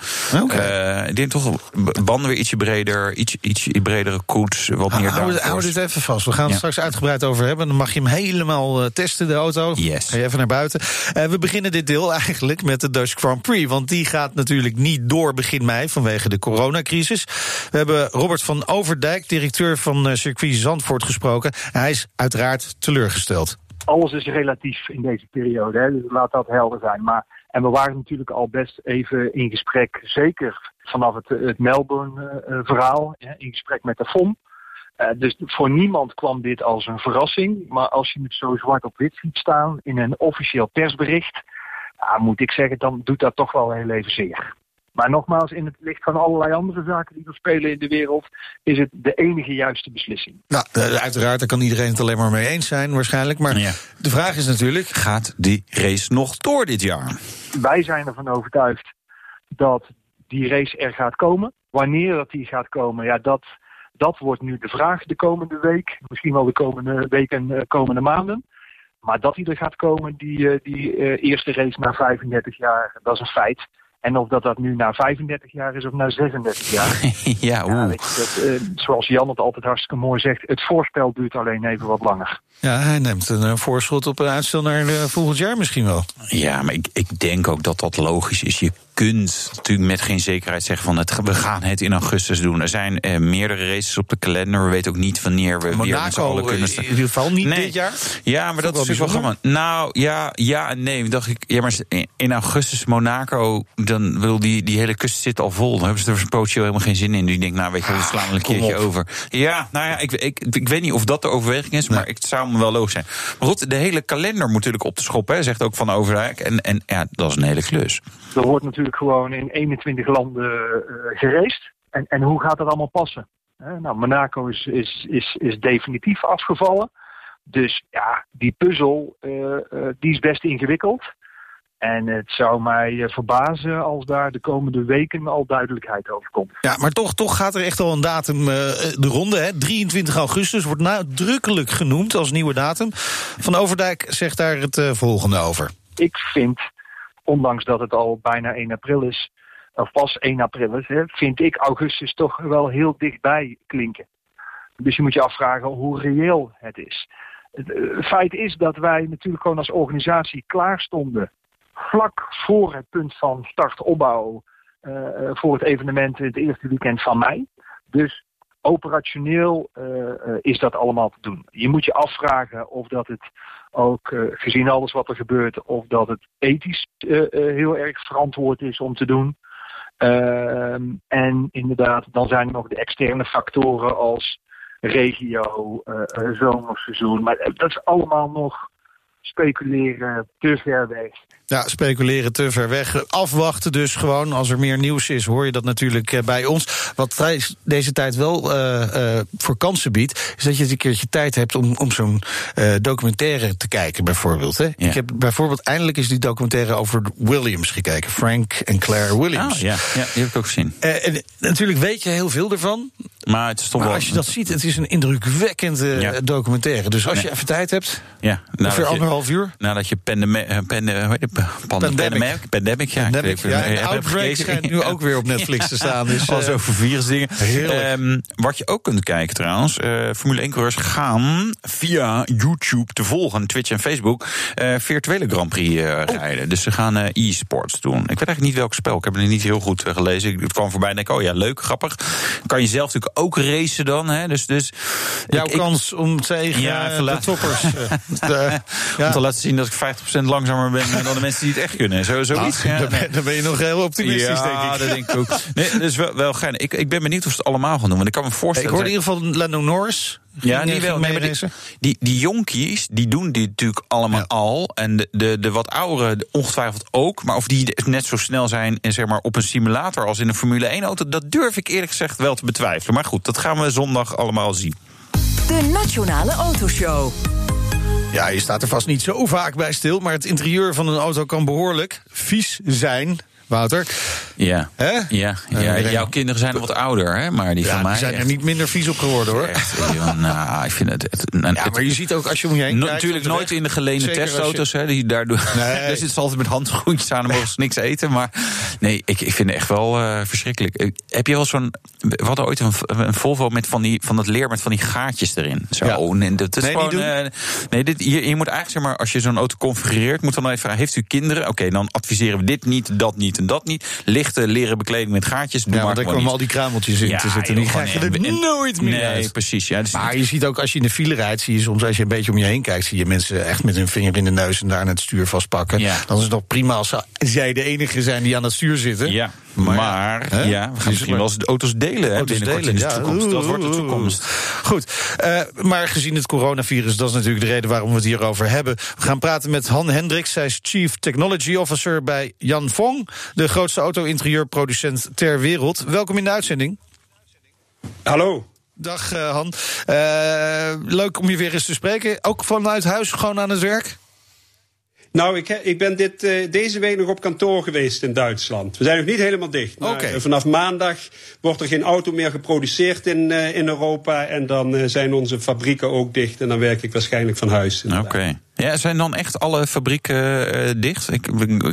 Ik denk toch banden weer ietsje breder, ietsje bredere koets, wat meer downforce. Hou dit even vast. We gaan het straks uitgebreid over hebben. Dan mag je hem helemaal testen, de auto. Yes. Ga je even naar buiten. We beginnen dit deel eigenlijk met de Dutch Grand Prix. Want die gaat natuurlijk niet door begin mei vanwege de coronacrisis. We hebben Robert van Overdijk, directeur van circuit Zandvoort, gesproken. Hij is uiteraard teleurgesteld. Alles is relatief in deze periode, hè? Dus laat dat helder zijn. En we waren natuurlijk al best even in gesprek, zeker vanaf het Melbourne-verhaal, in gesprek met de FOM. Dus voor niemand kwam dit als een verrassing. Maar als je het zo zwart op wit ziet staan in een officieel persbericht, moet ik zeggen, dan doet dat toch wel heel even zeer. Maar nogmaals, in het licht van allerlei andere zaken die er spelen in de wereld, is het de enige juiste beslissing. Nou, uiteraard, daar kan iedereen het alleen maar mee eens zijn waarschijnlijk. Maar de vraag is natuurlijk, gaat die race nog door dit jaar? Wij zijn ervan overtuigd dat die race er gaat komen. Wanneer dat die gaat komen, dat wordt nu de vraag de komende week. Misschien wel de komende weken, komende maanden. Maar dat die er gaat komen, die eerste race na 35 jaar, dat is een feit. En of dat nu na 35 jaar is of na 36 jaar. Zoals Jan het altijd hartstikke mooi zegt, het voorspel duurt alleen even wat langer. Ja, hij neemt een voorschot op een uitstel naar volgend jaar misschien wel. Ja, maar ik denk ook dat dat logisch is. Je kunt natuurlijk met geen zekerheid zeggen van we gaan het in augustus doen. Er zijn meerdere races op de kalender. We weten ook niet wanneer we weer met z'n allen kunnen staan. In ieder geval niet dit jaar? Ja, maar dat is wel gewoon. Nou, ja en nee. Dacht ik, maar in augustus Monaco, die hele kust zit al vol. Dan hebben ze er potentieel helemaal geen zin in. Die denkt, nou weet je, we slaan wel een keertje over. Ja, nou ja, ik weet niet of dat de overweging is, maar het zou me wel logisch zijn. Maar goed, de hele kalender moet natuurlijk op de schop, hè, zegt ook Van Overdijk. En ja, dat is een hele klus. Er wordt natuurlijk gewoon in 21 landen geraced. En hoe gaat dat allemaal passen? Nou, Monaco is definitief afgevallen. Dus ja, die puzzel die is best ingewikkeld. En het zou mij verbazen als daar de komende weken al duidelijkheid over komt. Ja, maar toch gaat er echt al een datum de ronde. Hè? 23 augustus wordt nadrukkelijk genoemd als nieuwe datum. Van Overdijk zegt daar het volgende over. Ik vind, ondanks dat het al bijna 1 april is, of pas 1 april is, vind ik augustus toch wel heel dichtbij klinken. Dus je moet je afvragen hoe reëel het is. Het feit is dat wij natuurlijk gewoon als organisatie klaar stonden vlak voor het punt van start-opbouw voor het evenement het eerste weekend van mei. Dus operationeel is dat allemaal te doen. Je moet je afvragen of dat het ook, gezien alles wat er gebeurt, of dat het ethisch heel erg verantwoord is om te doen. En inderdaad, dan zijn er nog de externe factoren als regio, zomerseizoen. Maar dat is allemaal nog speculeren te ver weg. Ja, speculeren te ver weg. Afwachten dus gewoon. Als er meer nieuws is, hoor je dat natuurlijk bij ons. Wat deze tijd wel voor kansen biedt, is dat je een keertje tijd hebt om zo'n documentaire te kijken, bijvoorbeeld. Hè? Ja. Ik heb bijvoorbeeld eindelijk eens die documentaire over Williams gekeken. Frank en Claire Williams. Oh, ja, die heb ik ook gezien. En natuurlijk weet je heel veel ervan. Maar het is toch wel, als je dat ziet, het is een indrukwekkende documentaire. Dus als je even tijd hebt, ongeveer 1,5 uur. Nadat je Pandemic, ja. Outbreak schijnt nu ook weer op Netflix te staan. Dus, alles over virusdingen. Wat je ook kunt kijken trouwens, Formule 1-coureurs gaan via YouTube te volgen, Twitch en Facebook, virtuele Grand Prix rijden. Dus ze gaan e-sports doen. Ik weet eigenlijk niet welk spel, ik heb het niet heel goed gelezen. Het kwam voorbij en denk ik, leuk, grappig. Kan je zelf natuurlijk ook racen dan. Hè? Dus jouw kans om tegen de toppers. Om te laten zien dat ik 50% langzamer ben dan de mensen die het echt kunnen. Zoiets. Dan ben je nog heel optimistisch, denk ik. Ja, dat denk ik ook. Nee, dat is wel geinig. Ik ben benieuwd of ze het allemaal gaan doen. Want ik kan me voorstellen. Ik hoorde in ieder geval Lando Norris. Ja, die wel. Nee, die jonkies, die doen dit natuurlijk allemaal al. En de wat ouderen ongetwijfeld ook. Maar of die net zo snel zijn en zeg maar op een simulator als in een Formule 1 auto, dat durf ik eerlijk gezegd wel te betwijfelen. Maar goed, dat gaan we zondag allemaal zien. De Nationale Autoshow. Ja, je staat er vast niet zo vaak bij stil, maar het interieur van een auto kan behoorlijk vies zijn. Wouter? Ja. Jouw kinderen zijn wat ouder, hè? Maar die van mij zijn er niet minder vies op geworden, hoor. Echt, ik vind het maar je ziet ook als je om je heen kijkt. Natuurlijk nooit in de geleende testauto's, hè? Die daardoor. Daar zitten ze altijd met handschoentjes aan, dan mogen ze niks eten. Maar nee, ik vind het echt wel verschrikkelijk. Heb je wel we hadden ooit een Volvo met van dat leer met van die gaatjes erin. Zo. Ja. Nee, dat is gewoon. Je moet eigenlijk, zeg maar, als je zo'n auto configureert, moet dan even, heeft u kinderen? Oké, dan adviseren we dit niet, dat niet en dat niet. Lichte leren bekleding met gaatjes. Maar daar komen al die kruimeltjes in te zitten. Die krijg je er nooit meer uit. Nee, precies. Ja, dus maar je ziet ook als je in de file rijdt, zie je soms als je een beetje om je heen kijkt, zie je mensen echt met hun vinger in de neus en daar aan het stuur vastpakken. Ja. Dan is het nog prima als zij de enige zijn die aan het stuur zitten. Ja. Maar we gaan misschien wel eens de auto's delen. Binnenkort in de toekomst. Dat wordt de toekomst. Goed, maar gezien het coronavirus, dat is natuurlijk de reden waarom we het hierover hebben. We gaan praten met Han Hendricks. Zij is Chief Technology Officer bij Yanfeng, de grootste auto-interieurproducent ter wereld. Welkom in de uitzending. Hallo. Dag Han. Leuk om je weer eens te spreken. Ook vanuit huis gewoon aan het werk? Nou, ik ben deze week nog op kantoor geweest in Duitsland. We zijn nog niet helemaal dicht. Maar vanaf maandag wordt er geen auto meer geproduceerd in Europa. En dan zijn onze fabrieken ook dicht. En dan werk ik waarschijnlijk van huis. Oké. Ja, zijn dan echt alle fabrieken dicht? Er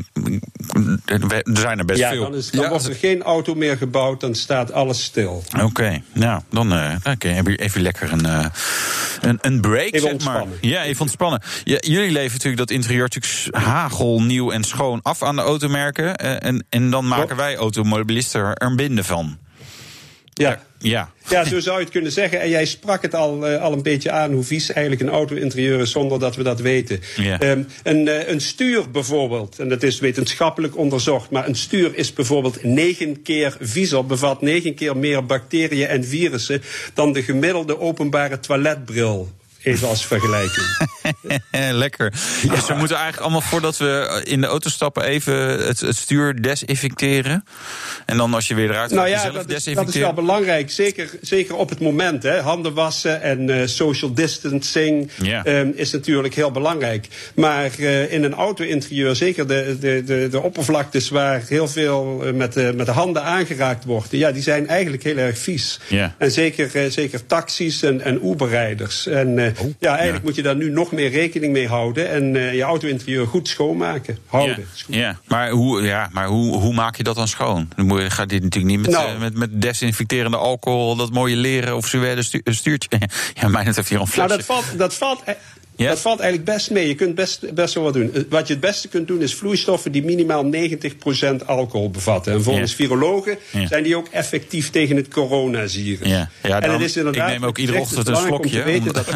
zijn er best veel. Dan wordt er geen auto meer gebouwd, dan staat alles stil. Oké. Nou, dan heb je even lekker een break, even zeg maar. Ja, even ontspannen. Ja, jullie leven natuurlijk dat interieur natuurlijk hagelnieuw en schoon af aan de automerken. En dan maken wij automobilisten er een binde van. Ja. Ja, zo zou je het kunnen zeggen. En jij sprak het al een beetje aan hoe vies eigenlijk een auto-interieur is zonder dat we dat weten. Ja. Een stuur bijvoorbeeld, en dat is wetenschappelijk onderzocht, maar een stuur is bijvoorbeeld 9 keer viezer, bevat 9 keer meer bacteriën en virussen dan de gemiddelde openbare toiletbril. Even als vergelijking. Lekker. Ja. Dus we moeten eigenlijk allemaal, voordat we in de auto stappen, even het stuur desinfecteren. En dan als je weer eruit gaat, zelf desinfecteren. Dat is wel belangrijk. Zeker op het moment. Hè. Handen wassen en social distancing is natuurlijk heel belangrijk. Maar in een auto-interieur, zeker de oppervlaktes waar heel veel met de handen aangeraakt wordt, die zijn eigenlijk heel erg vies. Ja. En zeker taxis en Uber-rijders. En eigenlijk moet je daar nu nog meer rekening mee houden en je auto-interieur goed schoonmaken. Maar hoe maak je dat dan schoon? Dan gaat dit natuurlijk niet met desinfecterende alcohol, dat mooie leren of suède stuurtje. Ja, mij net heeft hier een flesje. Dat valt eigenlijk best mee. Je kunt best wel wat doen. Wat je het beste kunt doen is vloeistoffen die minimaal 90% alcohol bevatten. En volgens virologen zijn die ook effectief tegen het coronavirus. Ja, en het is inderdaad, ik neem ook iedere ochtend een slokje.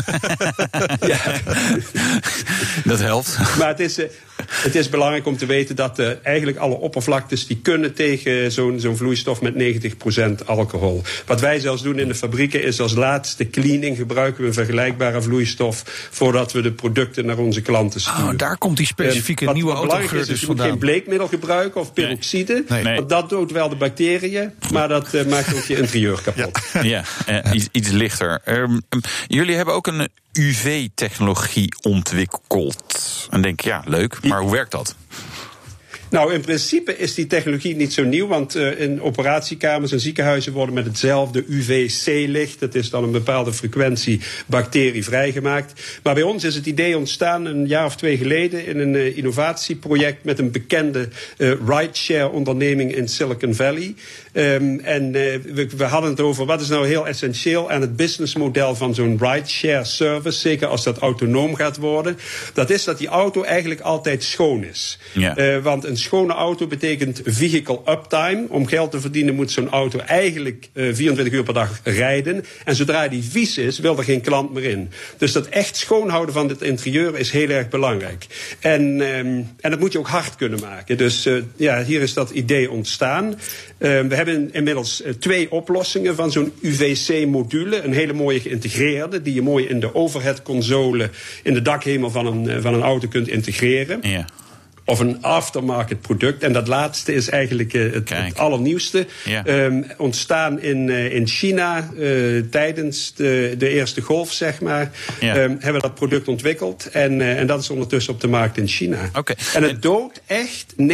Dat helpt. Maar het is belangrijk om te weten dat eigenlijk alle oppervlaktes die kunnen tegen zo'n vloeistof met 90% alcohol. Wat wij zelfs doen in de fabrieken is als laatste cleaning gebruiken we een vergelijkbaie vloeistof voordat we de producten naar onze klanten sturen. Daar komt die specifieke nieuwe autogeur dus vandaan. Je moet geen bleekmiddel gebruiken of peroxide. Nee. Want dat doodt wel de bacteriën, maar dat maakt ook je interieur kapot. Iets lichter. Jullie hebben ook een UV-technologie ontwikkeld. En denk leuk, maar hoe werkt dat? Nou, in principe is die technologie niet zo nieuw, want in operatiekamers en ziekenhuizen worden met hetzelfde UVC-licht, dat is dan een bepaalde frequentie, bacterie vrijgemaakt. Maar bij ons is het idee ontstaan een jaar of 2 geleden in een innovatieproject met een bekende rideshare-onderneming in Silicon Valley. We hadden het over wat is nou heel essentieel aan het businessmodel van zo'n rideshare service, zeker als dat autonoom gaat worden. Dat is dat die auto eigenlijk altijd schoon is. Ja. Want een schone auto betekent vehicle uptime. Om geld te verdienen moet zo'n auto eigenlijk 24 uur per dag rijden. En zodra die vies is, wil er geen klant meer in. Dus dat echt schoonhouden van het interieur is heel erg belangrijk. En dat moet je ook hard kunnen maken. Dus hier is dat idee ontstaan. We hebben inmiddels 2 oplossingen van zo'n UVC-module. Een hele mooie geïntegreerde, die je mooi in de overhead console in de dakhemel van een auto kunt integreren. Ja. Of een aftermarket product. En dat laatste is eigenlijk het allernieuwste. Ja. Ontstaan in China tijdens de eerste golf, zeg maar. Ja. Hebben we dat product ontwikkeld. En dat is ondertussen op de markt in China. Okay. En het doodt echt 99,9%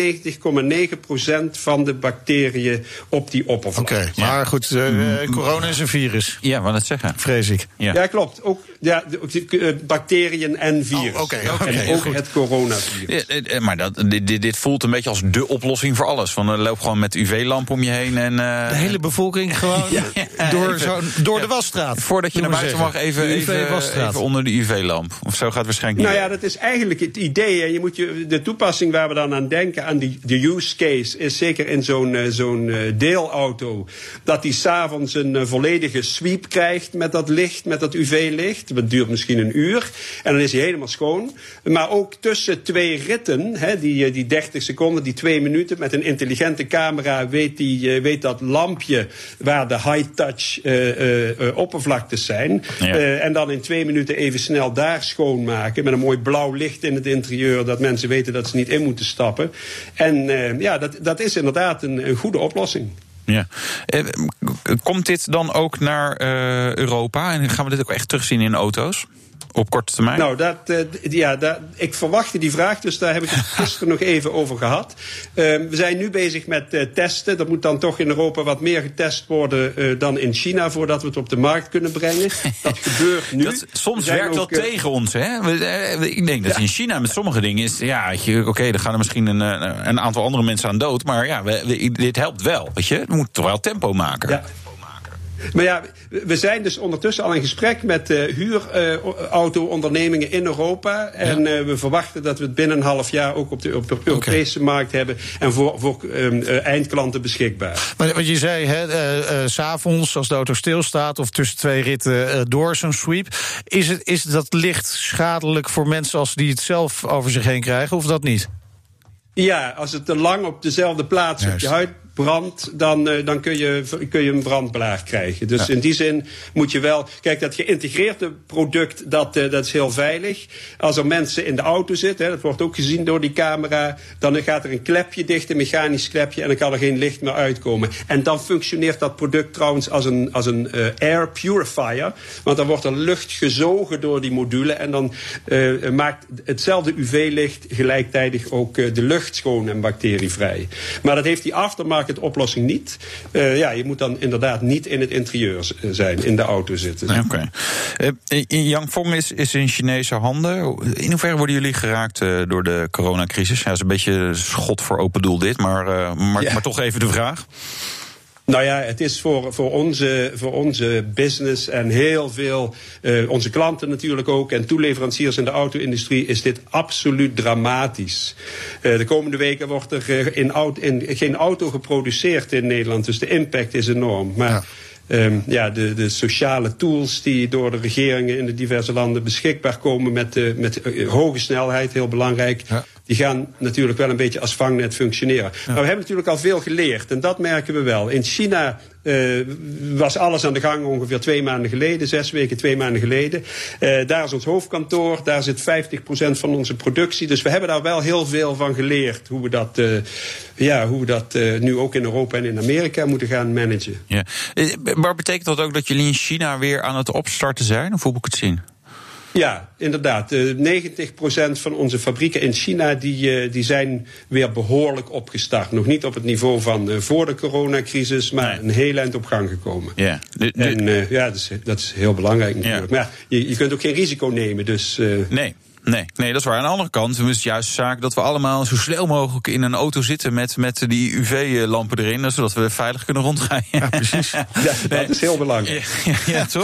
van de bacteriën op die oppervlakte. Oké, maar goed, corona is een virus. Ja, wat het zeggen. Vrees ik. Ja, klopt. Ook bacteriën en virus. En ook het coronavirus. Maar dit voelt een beetje als de oplossing voor alles. Van loop gewoon met UV-lamp om je heen. En, de hele bevolking gewoon door de wasstraat. Voordat je naar buiten mag, even onder de UV-lamp. Of zo gaat het waarschijnlijk niet. Nou ja, dat is eigenlijk het idee. En je moet de toepassing waar we dan aan denken, aan de use case, is zeker in zo'n deelauto, dat die 's avonds een volledige sweep krijgt met dat licht, met dat UV-licht. Dat duurt misschien een uur. En dan is hij helemaal schoon. Maar ook tussen 2 ritten, die 30 seconden, die 2 minuten, met een intelligente camera weet dat lampje waar de high-touch oppervlaktes zijn. Ja. En dan in 2 minuten even snel daar schoonmaken met een mooi blauw licht in het interieur, dat mensen weten dat ze niet in moeten stappen. En dat is inderdaad een goede oplossing. Ja. Komt dit dan ook naar Europa? En gaan we dit ook echt terugzien in auto's? Op korte termijn? Nou, ik verwachtte die vraag, dus daar heb ik het gisteren nog even over gehad. We zijn nu bezig met testen. Dat moet dan toch in Europa wat meer getest worden dan in China, voordat we het op de markt kunnen brengen. Dat gebeurt nu. Soms werkt dat tegen ons, hè? Ik denk dat in China met sommige dingen is, oké, dan gaan er misschien een aantal andere mensen aan dood, maar dit helpt wel, weet je? We moeten toch wel tempo maken. Ja. Maar ja, we zijn dus ondertussen al in gesprek met huurauto-ondernemingen in Europa. En we verwachten dat we het binnen een half jaar ook op de Europese markt hebben. En voor eindklanten beschikbaar. Maar wat je zei, 's avonds als de auto stilstaat of tussen twee ritten door zo'n sweep. Is dat licht schadelijk voor mensen als die het zelf over zich heen krijgen, of dat niet? Ja, als het te lang op dezelfde plaats op je huid brandt, dan kun je een brandblaar krijgen. Dus in die zin moet je wel... Kijk, dat geïntegreerde product, dat is heel veilig. Als er mensen in de auto zitten, dat wordt ook gezien door die camera, dan gaat er een klepje dicht, een mechanisch klepje, en dan kan er geen licht meer uitkomen. En dan functioneert dat product trouwens als een air purifier, want dan wordt er lucht gezogen door die module en dan maakt hetzelfde UV-licht gelijktijdig ook de lucht schoon en bacterievrij. Maar dat heeft die aftermarket oplossing niet. Je moet dan inderdaad niet in het interieur zijn, in de auto zitten. Oké. Yanfeng is in Chinese handen. In hoeverre worden jullie geraakt door de coronacrisis? Ja, dat is een beetje schot voor open doel dit, maar toch even de vraag. Nou ja, het is voor onze business en heel veel, onze klanten natuurlijk ook, en toeleveranciers in de auto-industrie, is dit absoluut dramatisch. De komende weken wordt er geen auto geproduceerd in Nederland, dus de impact is enorm. Maar de sociale tools die door de regeringen in de diverse landen beschikbaar komen met hoge snelheid, heel belangrijk, die gaan natuurlijk wel een beetje als vangnet functioneren. Maar we hebben natuurlijk al veel geleerd en dat merken we wel. In China was alles aan de gang ongeveer 2 maanden geleden, 6 weken, 2 maanden geleden. Daar is ons hoofdkantoor, daar zit 50% van onze productie. Dus we hebben daar wel heel veel van geleerd, hoe we dat nu ook in Europa en in Amerika moeten gaan managen. Ja. Maar betekent dat ook dat jullie in China weer aan het opstarten zijn, of hoe moet ik het zien? Ja, inderdaad. 90% van onze fabrieken in China die zijn weer behoorlijk opgestart. Nog niet op het niveau van voor de coronacrisis, maar een heel eind op gang gekomen. Ja. Dat is heel belangrijk natuurlijk. Maar je kunt ook geen risico nemen. Dus, Nee, dat is waar. Aan de andere kant is het juist zaak dat we allemaal zo snel mogelijk in een auto zitten met die UV-lampen erin, zodat we veilig kunnen rondrijden. Ja, precies. Dat is heel belangrijk. Ja, toch?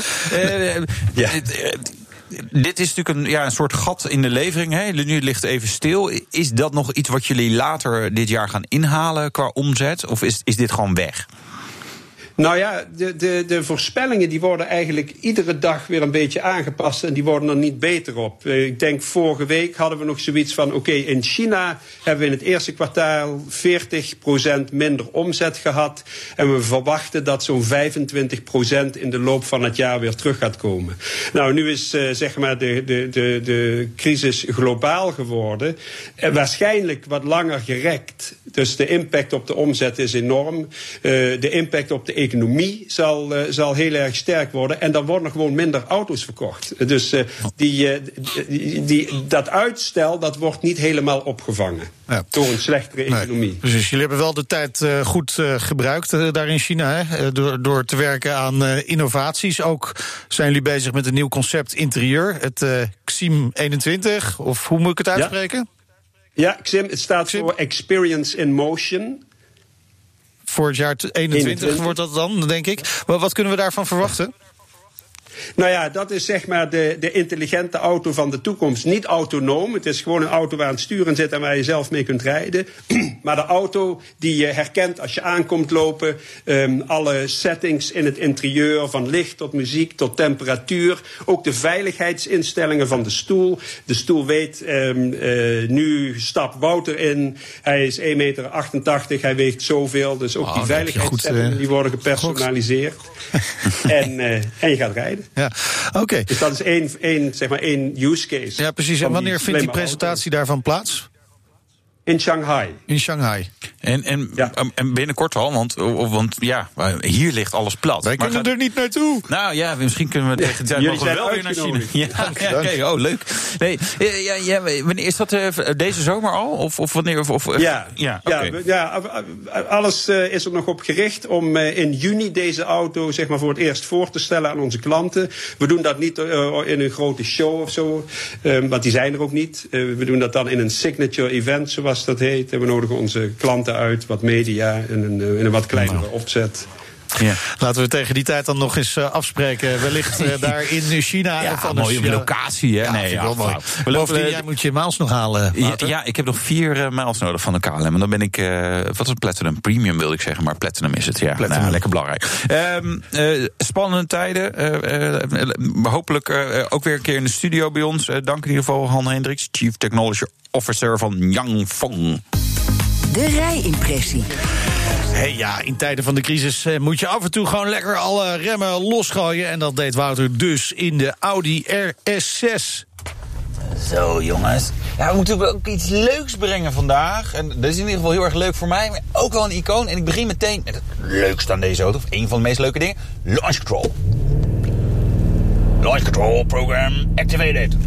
Dit is natuurlijk een soort gat in de levering. Hè? Nu ligt het even stil. Is dat nog iets wat jullie later dit jaar gaan inhalen qua omzet? Of is dit gewoon weg? Nou ja, de voorspellingen die worden eigenlijk iedere dag weer een beetje aangepast en die worden er niet beter op. Ik denk vorige week hadden we nog zoiets van, in China hebben we in het eerste kwartaal 40% minder omzet gehad en we verwachten dat zo'n 25% in de loop van het jaar weer terug gaat komen. Nou, nu is de crisis globaal geworden en waarschijnlijk wat langer gerekt. Dus de impact op de omzet is enorm. De impact op de economie zal heel erg sterk worden. En dan worden er gewoon minder auto's verkocht. Dus dat uitstel, dat wordt niet helemaal opgevangen. Ja. Door een slechtere economie. Precies, jullie hebben wel de tijd goed gebruikt daar in China. Hè? Door te werken aan innovaties. Ook zijn jullie bezig met een nieuw concept interieur. Het XIM 21, of hoe moet ik het uitspreken? Ja, XIM, het staat voor Experience in Motion. Voor het jaar 21 wordt dat dan, denk ik. Maar wat kunnen we daarvan verwachten? Nou ja, dat is zeg maar de intelligente auto van de toekomst. Niet autonoom, het is gewoon een auto waar aan het sturen zit en waar je zelf mee kunt rijden. Maar de auto die je herkent als je aankomt lopen. Alle settings in het interieur, van licht tot muziek tot temperatuur. Ook de veiligheidsinstellingen van de stoel. De stoel weet, nu stapt Wouter in. Hij is 1,88 meter, hij weegt zoveel. Dus ook die veiligheidsinstellingen die worden gepersonaliseerd. En je gaat rijden. Ja, oké. Dus dat is één use case. Ja, precies. En wanneer vindt die presentatie daarvan plaats? In Shanghai. In Shanghai. En binnenkort al, want hier ligt alles plat. Wij kunnen er niet naartoe. Nou ja, misschien kunnen we tegen het mogen wel weer naar China. Oké, leuk. Nee, wanneer is dat deze zomer al? Of wanneer? Alles is er nog op gericht om in juni deze auto voor het eerst voor te stellen aan onze klanten. We doen dat niet in een grote show of zo, want die zijn er ook niet. We doen dat dan in een signature event, zoals dat heet. En we nodigen onze klanten uit, wat media, in een wat kleinere opzet. Ja. Laten we tegen die tijd dan nog eens afspreken. Wellicht daar in China. Ja, of een mooie locatie, hè? Ja, Nee, wel mooi. Bovendien, jij moet je miles nog halen. Ja, ik heb nog 4 miles nodig van de KLM. En dan ben ik, wat is Platinum? Premium wilde ik zeggen, maar Platinum is het. Ja, nou, lekker belangrijk. Spannende tijden. Hopelijk ook weer een keer in de studio bij ons. Dank in ieder geval Han Hendricks, Chief Technology Officer van Yanfeng. De rijimpressie. In tijden van de crisis moet je af en toe gewoon lekker alle remmen losgooien. En dat deed Wouter dus in de Audi RS6. Zo, jongens. Ja, we moeten ook iets leuks brengen vandaag. En dat is in ieder geval heel erg leuk voor mij, maar ook wel een icoon. En ik begin meteen met het leukste aan deze auto, of een van de meest leuke dingen. Launch control. Launch control program activated.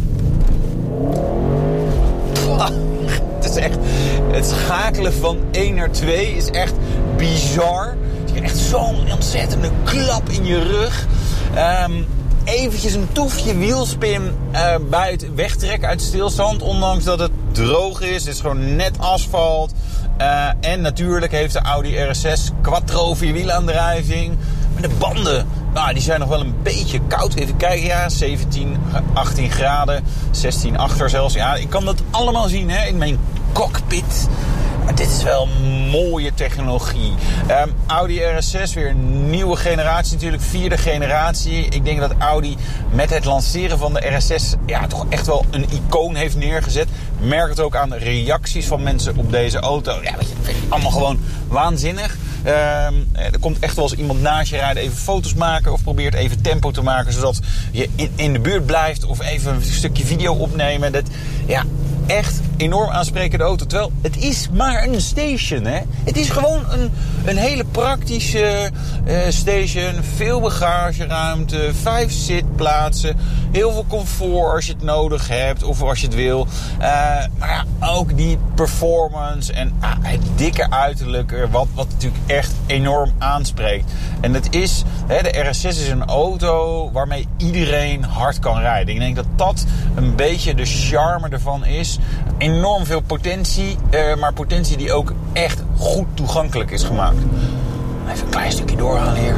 Het is echt, het schakelen van 1 naar 2 is echt bizar. Je krijgt echt zo'n ontzettende klap in je rug. Eventjes een toefje wielspin bij het wegtrekken uit stilstand. Ondanks dat het droog is. Het is gewoon net asfalt. En natuurlijk heeft de Audi RS6 quattro vierwielaandrijving. Maar de banden, die zijn nog wel een beetje koud. Even kijken, 17, 18 graden. 16 achter zelfs. Ja, ik kan dat allemaal zien in mijn cockpit. Maar dit is wel mooie technologie. Audi RS6, weer een nieuwe generatie natuurlijk, 4e generatie. Ik denk dat Audi met het lanceren van de RS6 toch echt wel een icoon heeft neergezet. Merk het ook aan de reacties van mensen op deze auto. Ja, weet je, het is allemaal gewoon waanzinnig. Er komt echt wel eens iemand naast je rijden, even foto's maken of probeert even tempo te maken, zodat je in de buurt blijft of even een stukje video opnemen. Dat, echt enorm aansprekende auto. Terwijl het is maar een station, hè. Het is gewoon een hele praktische station. Veel bagageruimte, 5 zitplaatsen. Heel veel comfort als je het nodig hebt of als je het wil. Maar ook die performance en het dikke uiterlijk. Wat natuurlijk echt enorm aanspreekt. En dat is, de RS6 is een auto waarmee iedereen hard kan rijden. Ik denk dat dat een beetje de charme ervan is. Enorm veel potentie, maar potentie die ook echt goed toegankelijk is gemaakt. Even een klein stukje doorgaan hier.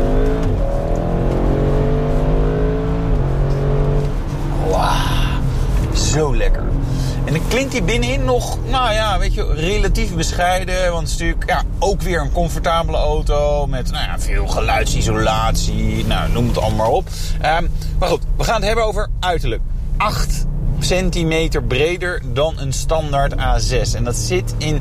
Wauw, zo lekker. En dan klinkt die binnenin nog, relatief bescheiden. Want het is natuurlijk ook weer een comfortabele auto met veel geluidsisolatie. Noem het allemaal maar op. Maar goed, we gaan het hebben over uiterlijk. 8 centimeter breder dan een standaard A6. En dat zit in,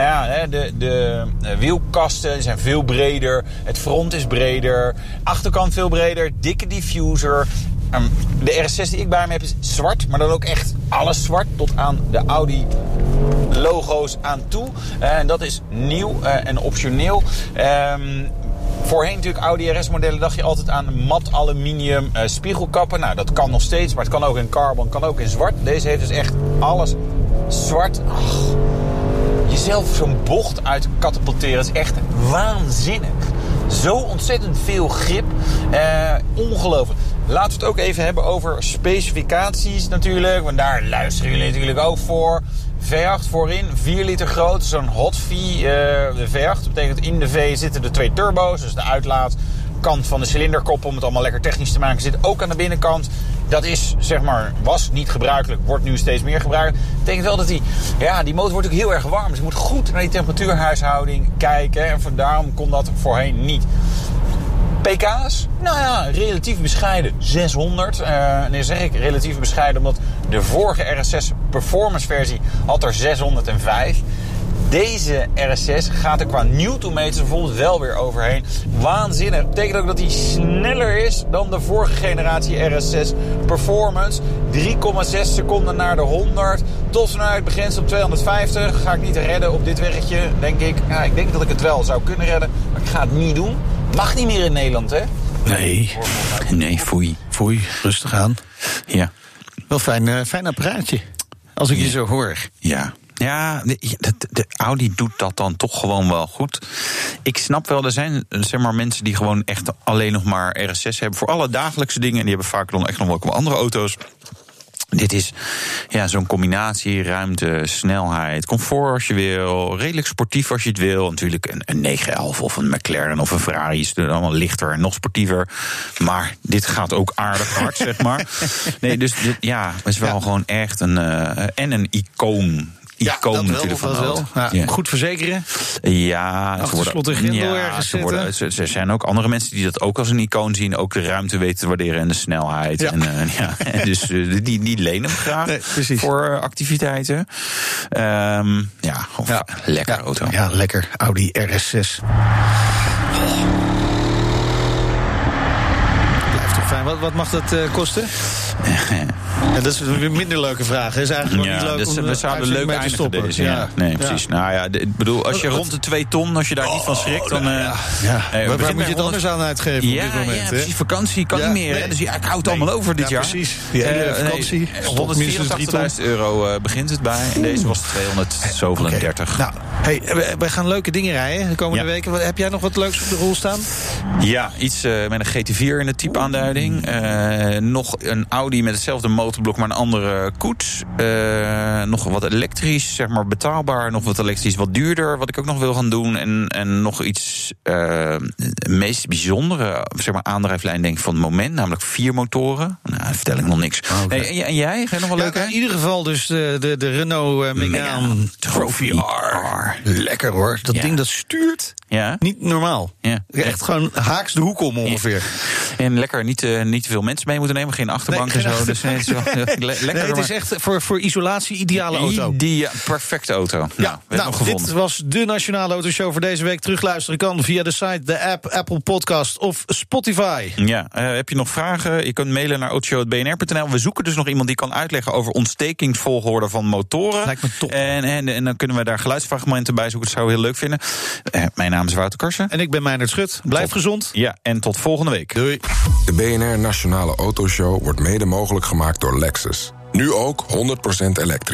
de wielkasten zijn veel breder. Het front is breder. Achterkant veel breder. Dikke diffuser. De RS6 die ik bij me heb is zwart, maar dan ook echt alles zwart tot aan de Audi logo's aan toe. En dat is nieuw en optioneel. Voorheen natuurlijk Audi RS-modellen dacht je altijd aan mat aluminium spiegelkappen. Dat kan nog steeds, maar het kan ook in carbon, kan ook in zwart. Deze heeft dus echt alles zwart. Jezelf zo'n bocht uit katapulteren is echt waanzinnig. Zo ontzettend veel grip. Ongelooflijk. Laten we het ook even hebben over specificaties natuurlijk. Want daar luisteren jullie natuurlijk ook voor. V8 voorin, 4 liter groot. Zo'n hot V, de V8. Dat betekent in de V zitten de 2 turbo's. Dus de uitlaatkant van de cilinderkop, om het allemaal lekker technisch te maken, zit ook aan de binnenkant. Dat is, was niet gebruikelijk, wordt nu steeds meer gebruikt. Dat betekent wel dat die motor wordt ook heel erg warm. Dus je moet goed naar die temperatuurhuishouding kijken. En daarom kon dat voorheen niet. pk's? Relatief bescheiden 600. En dan zeg ik relatief bescheiden omdat de vorige RS6 performance versie had er 605. Deze RS6 gaat er qua newtonmeters bijvoorbeeld wel weer overheen. Waanzinnig. Dat betekent ook dat hij sneller is dan de vorige generatie RS6 Performance. 3,6 seconden naar de 100. Tot snelheid begrenst op 250. Ga ik niet redden op dit weggetje, denk ik. Ik denk dat ik het wel zou kunnen redden, maar ik ga het niet doen. Mag niet meer in Nederland, hè? Nee, foei. Rustig aan. Ja. Wel fijn apparaatje, als ik je zo hoor. Ja, de Audi doet dat dan toch gewoon wel goed. Ik snap wel, er zijn mensen die gewoon echt alleen nog maar RS6 hebben voor alle dagelijkse dingen. En die hebben vaak dan echt nog wel andere auto's. Dit is zo'n combinatie, ruimte, snelheid, comfort als je wil, redelijk sportief als je het wil. Natuurlijk een 911 of een McLaren of een Ferrari is allemaal lichter en nog sportiever. Maar dit gaat ook aardig hard, zeg maar. Nee, dus het is wel gewoon echt een icoon. Dat wel. Ja, goed verzekeren. Ja, er zijn ook andere mensen die dat ook als een icoon zien. Ook de ruimte weten te waarderen en de snelheid. Ja. Dus die lenen hem graag voor activiteiten. Lekker auto. Ja, lekker. Audi RS6. Blijft toch fijn. Wat mag dat kosten? En dat is een minder leuke vraag. Het is eigenlijk niet leuk om we zouden leuk mee te stoppen. Deze, Nee, precies. Nou ja, ik bedoel, als je rond de 2 ton, als je daar niet van schrikt, dan... waar moet je het anders aan uitgeven op dit moment? Ja, precies. Vakantie kan niet meer. Nee. Dus ik houd het allemaal over dit jaar. Precies. Die hele vakantie. 184.000 euro begint het bij. En deze was 237. Nou, wij gaan leuke dingen rijden de komende weken. Heb jij nog wat leuks op de rol staan? Ja, iets met een GT4 in de typeaanduiding. Nog een Audi met hetzelfde motorblok, maar een andere koets. Nog wat elektrisch, zeg maar betaalbaar. Nog wat elektrisch, wat duurder, wat ik ook nog wil gaan doen. En nog iets meest bijzondere, zeg maar aandrijflijn denk ik van het moment. Namelijk 4 motoren. Nou, daar vertel ik nog niks. Okay. En jij? Ga je nog wel leuk? In ieder geval dus de Renault Megane Trophy R. Lekker hoor. Dat ding dat stuurt. Ja. Niet normaal. Ja. Echt gewoon haaks de hoek om ongeveer. En lekker niet te veel mensen mee moeten nemen. Geen achterbank en zo. Dus lekker, het is echt voor isolatie ideale auto. Perfecte auto. Dit was de Nationale Autoshow voor deze week. Terugluisteren kan via de site, de app, Apple Podcast of Spotify. Ja, heb je nog vragen? Je kunt mailen naar autoshow@bnr.nl. We zoeken dus nog iemand die kan uitleggen over ontstekingsvolgorde van motoren. Lijkt me top. En dan kunnen we daar geluidsfragmenten bij zoeken. Dat zou ik heel leuk vinden. Mijn naam is Wouter Karsen. En ik ben Meijnerd Schut. Blijf gezond. Ja, en tot volgende week. Doei. De BNR Nationale Autoshow wordt mede mogelijk gemaakt door Lexus. Nu ook 100% elektrisch.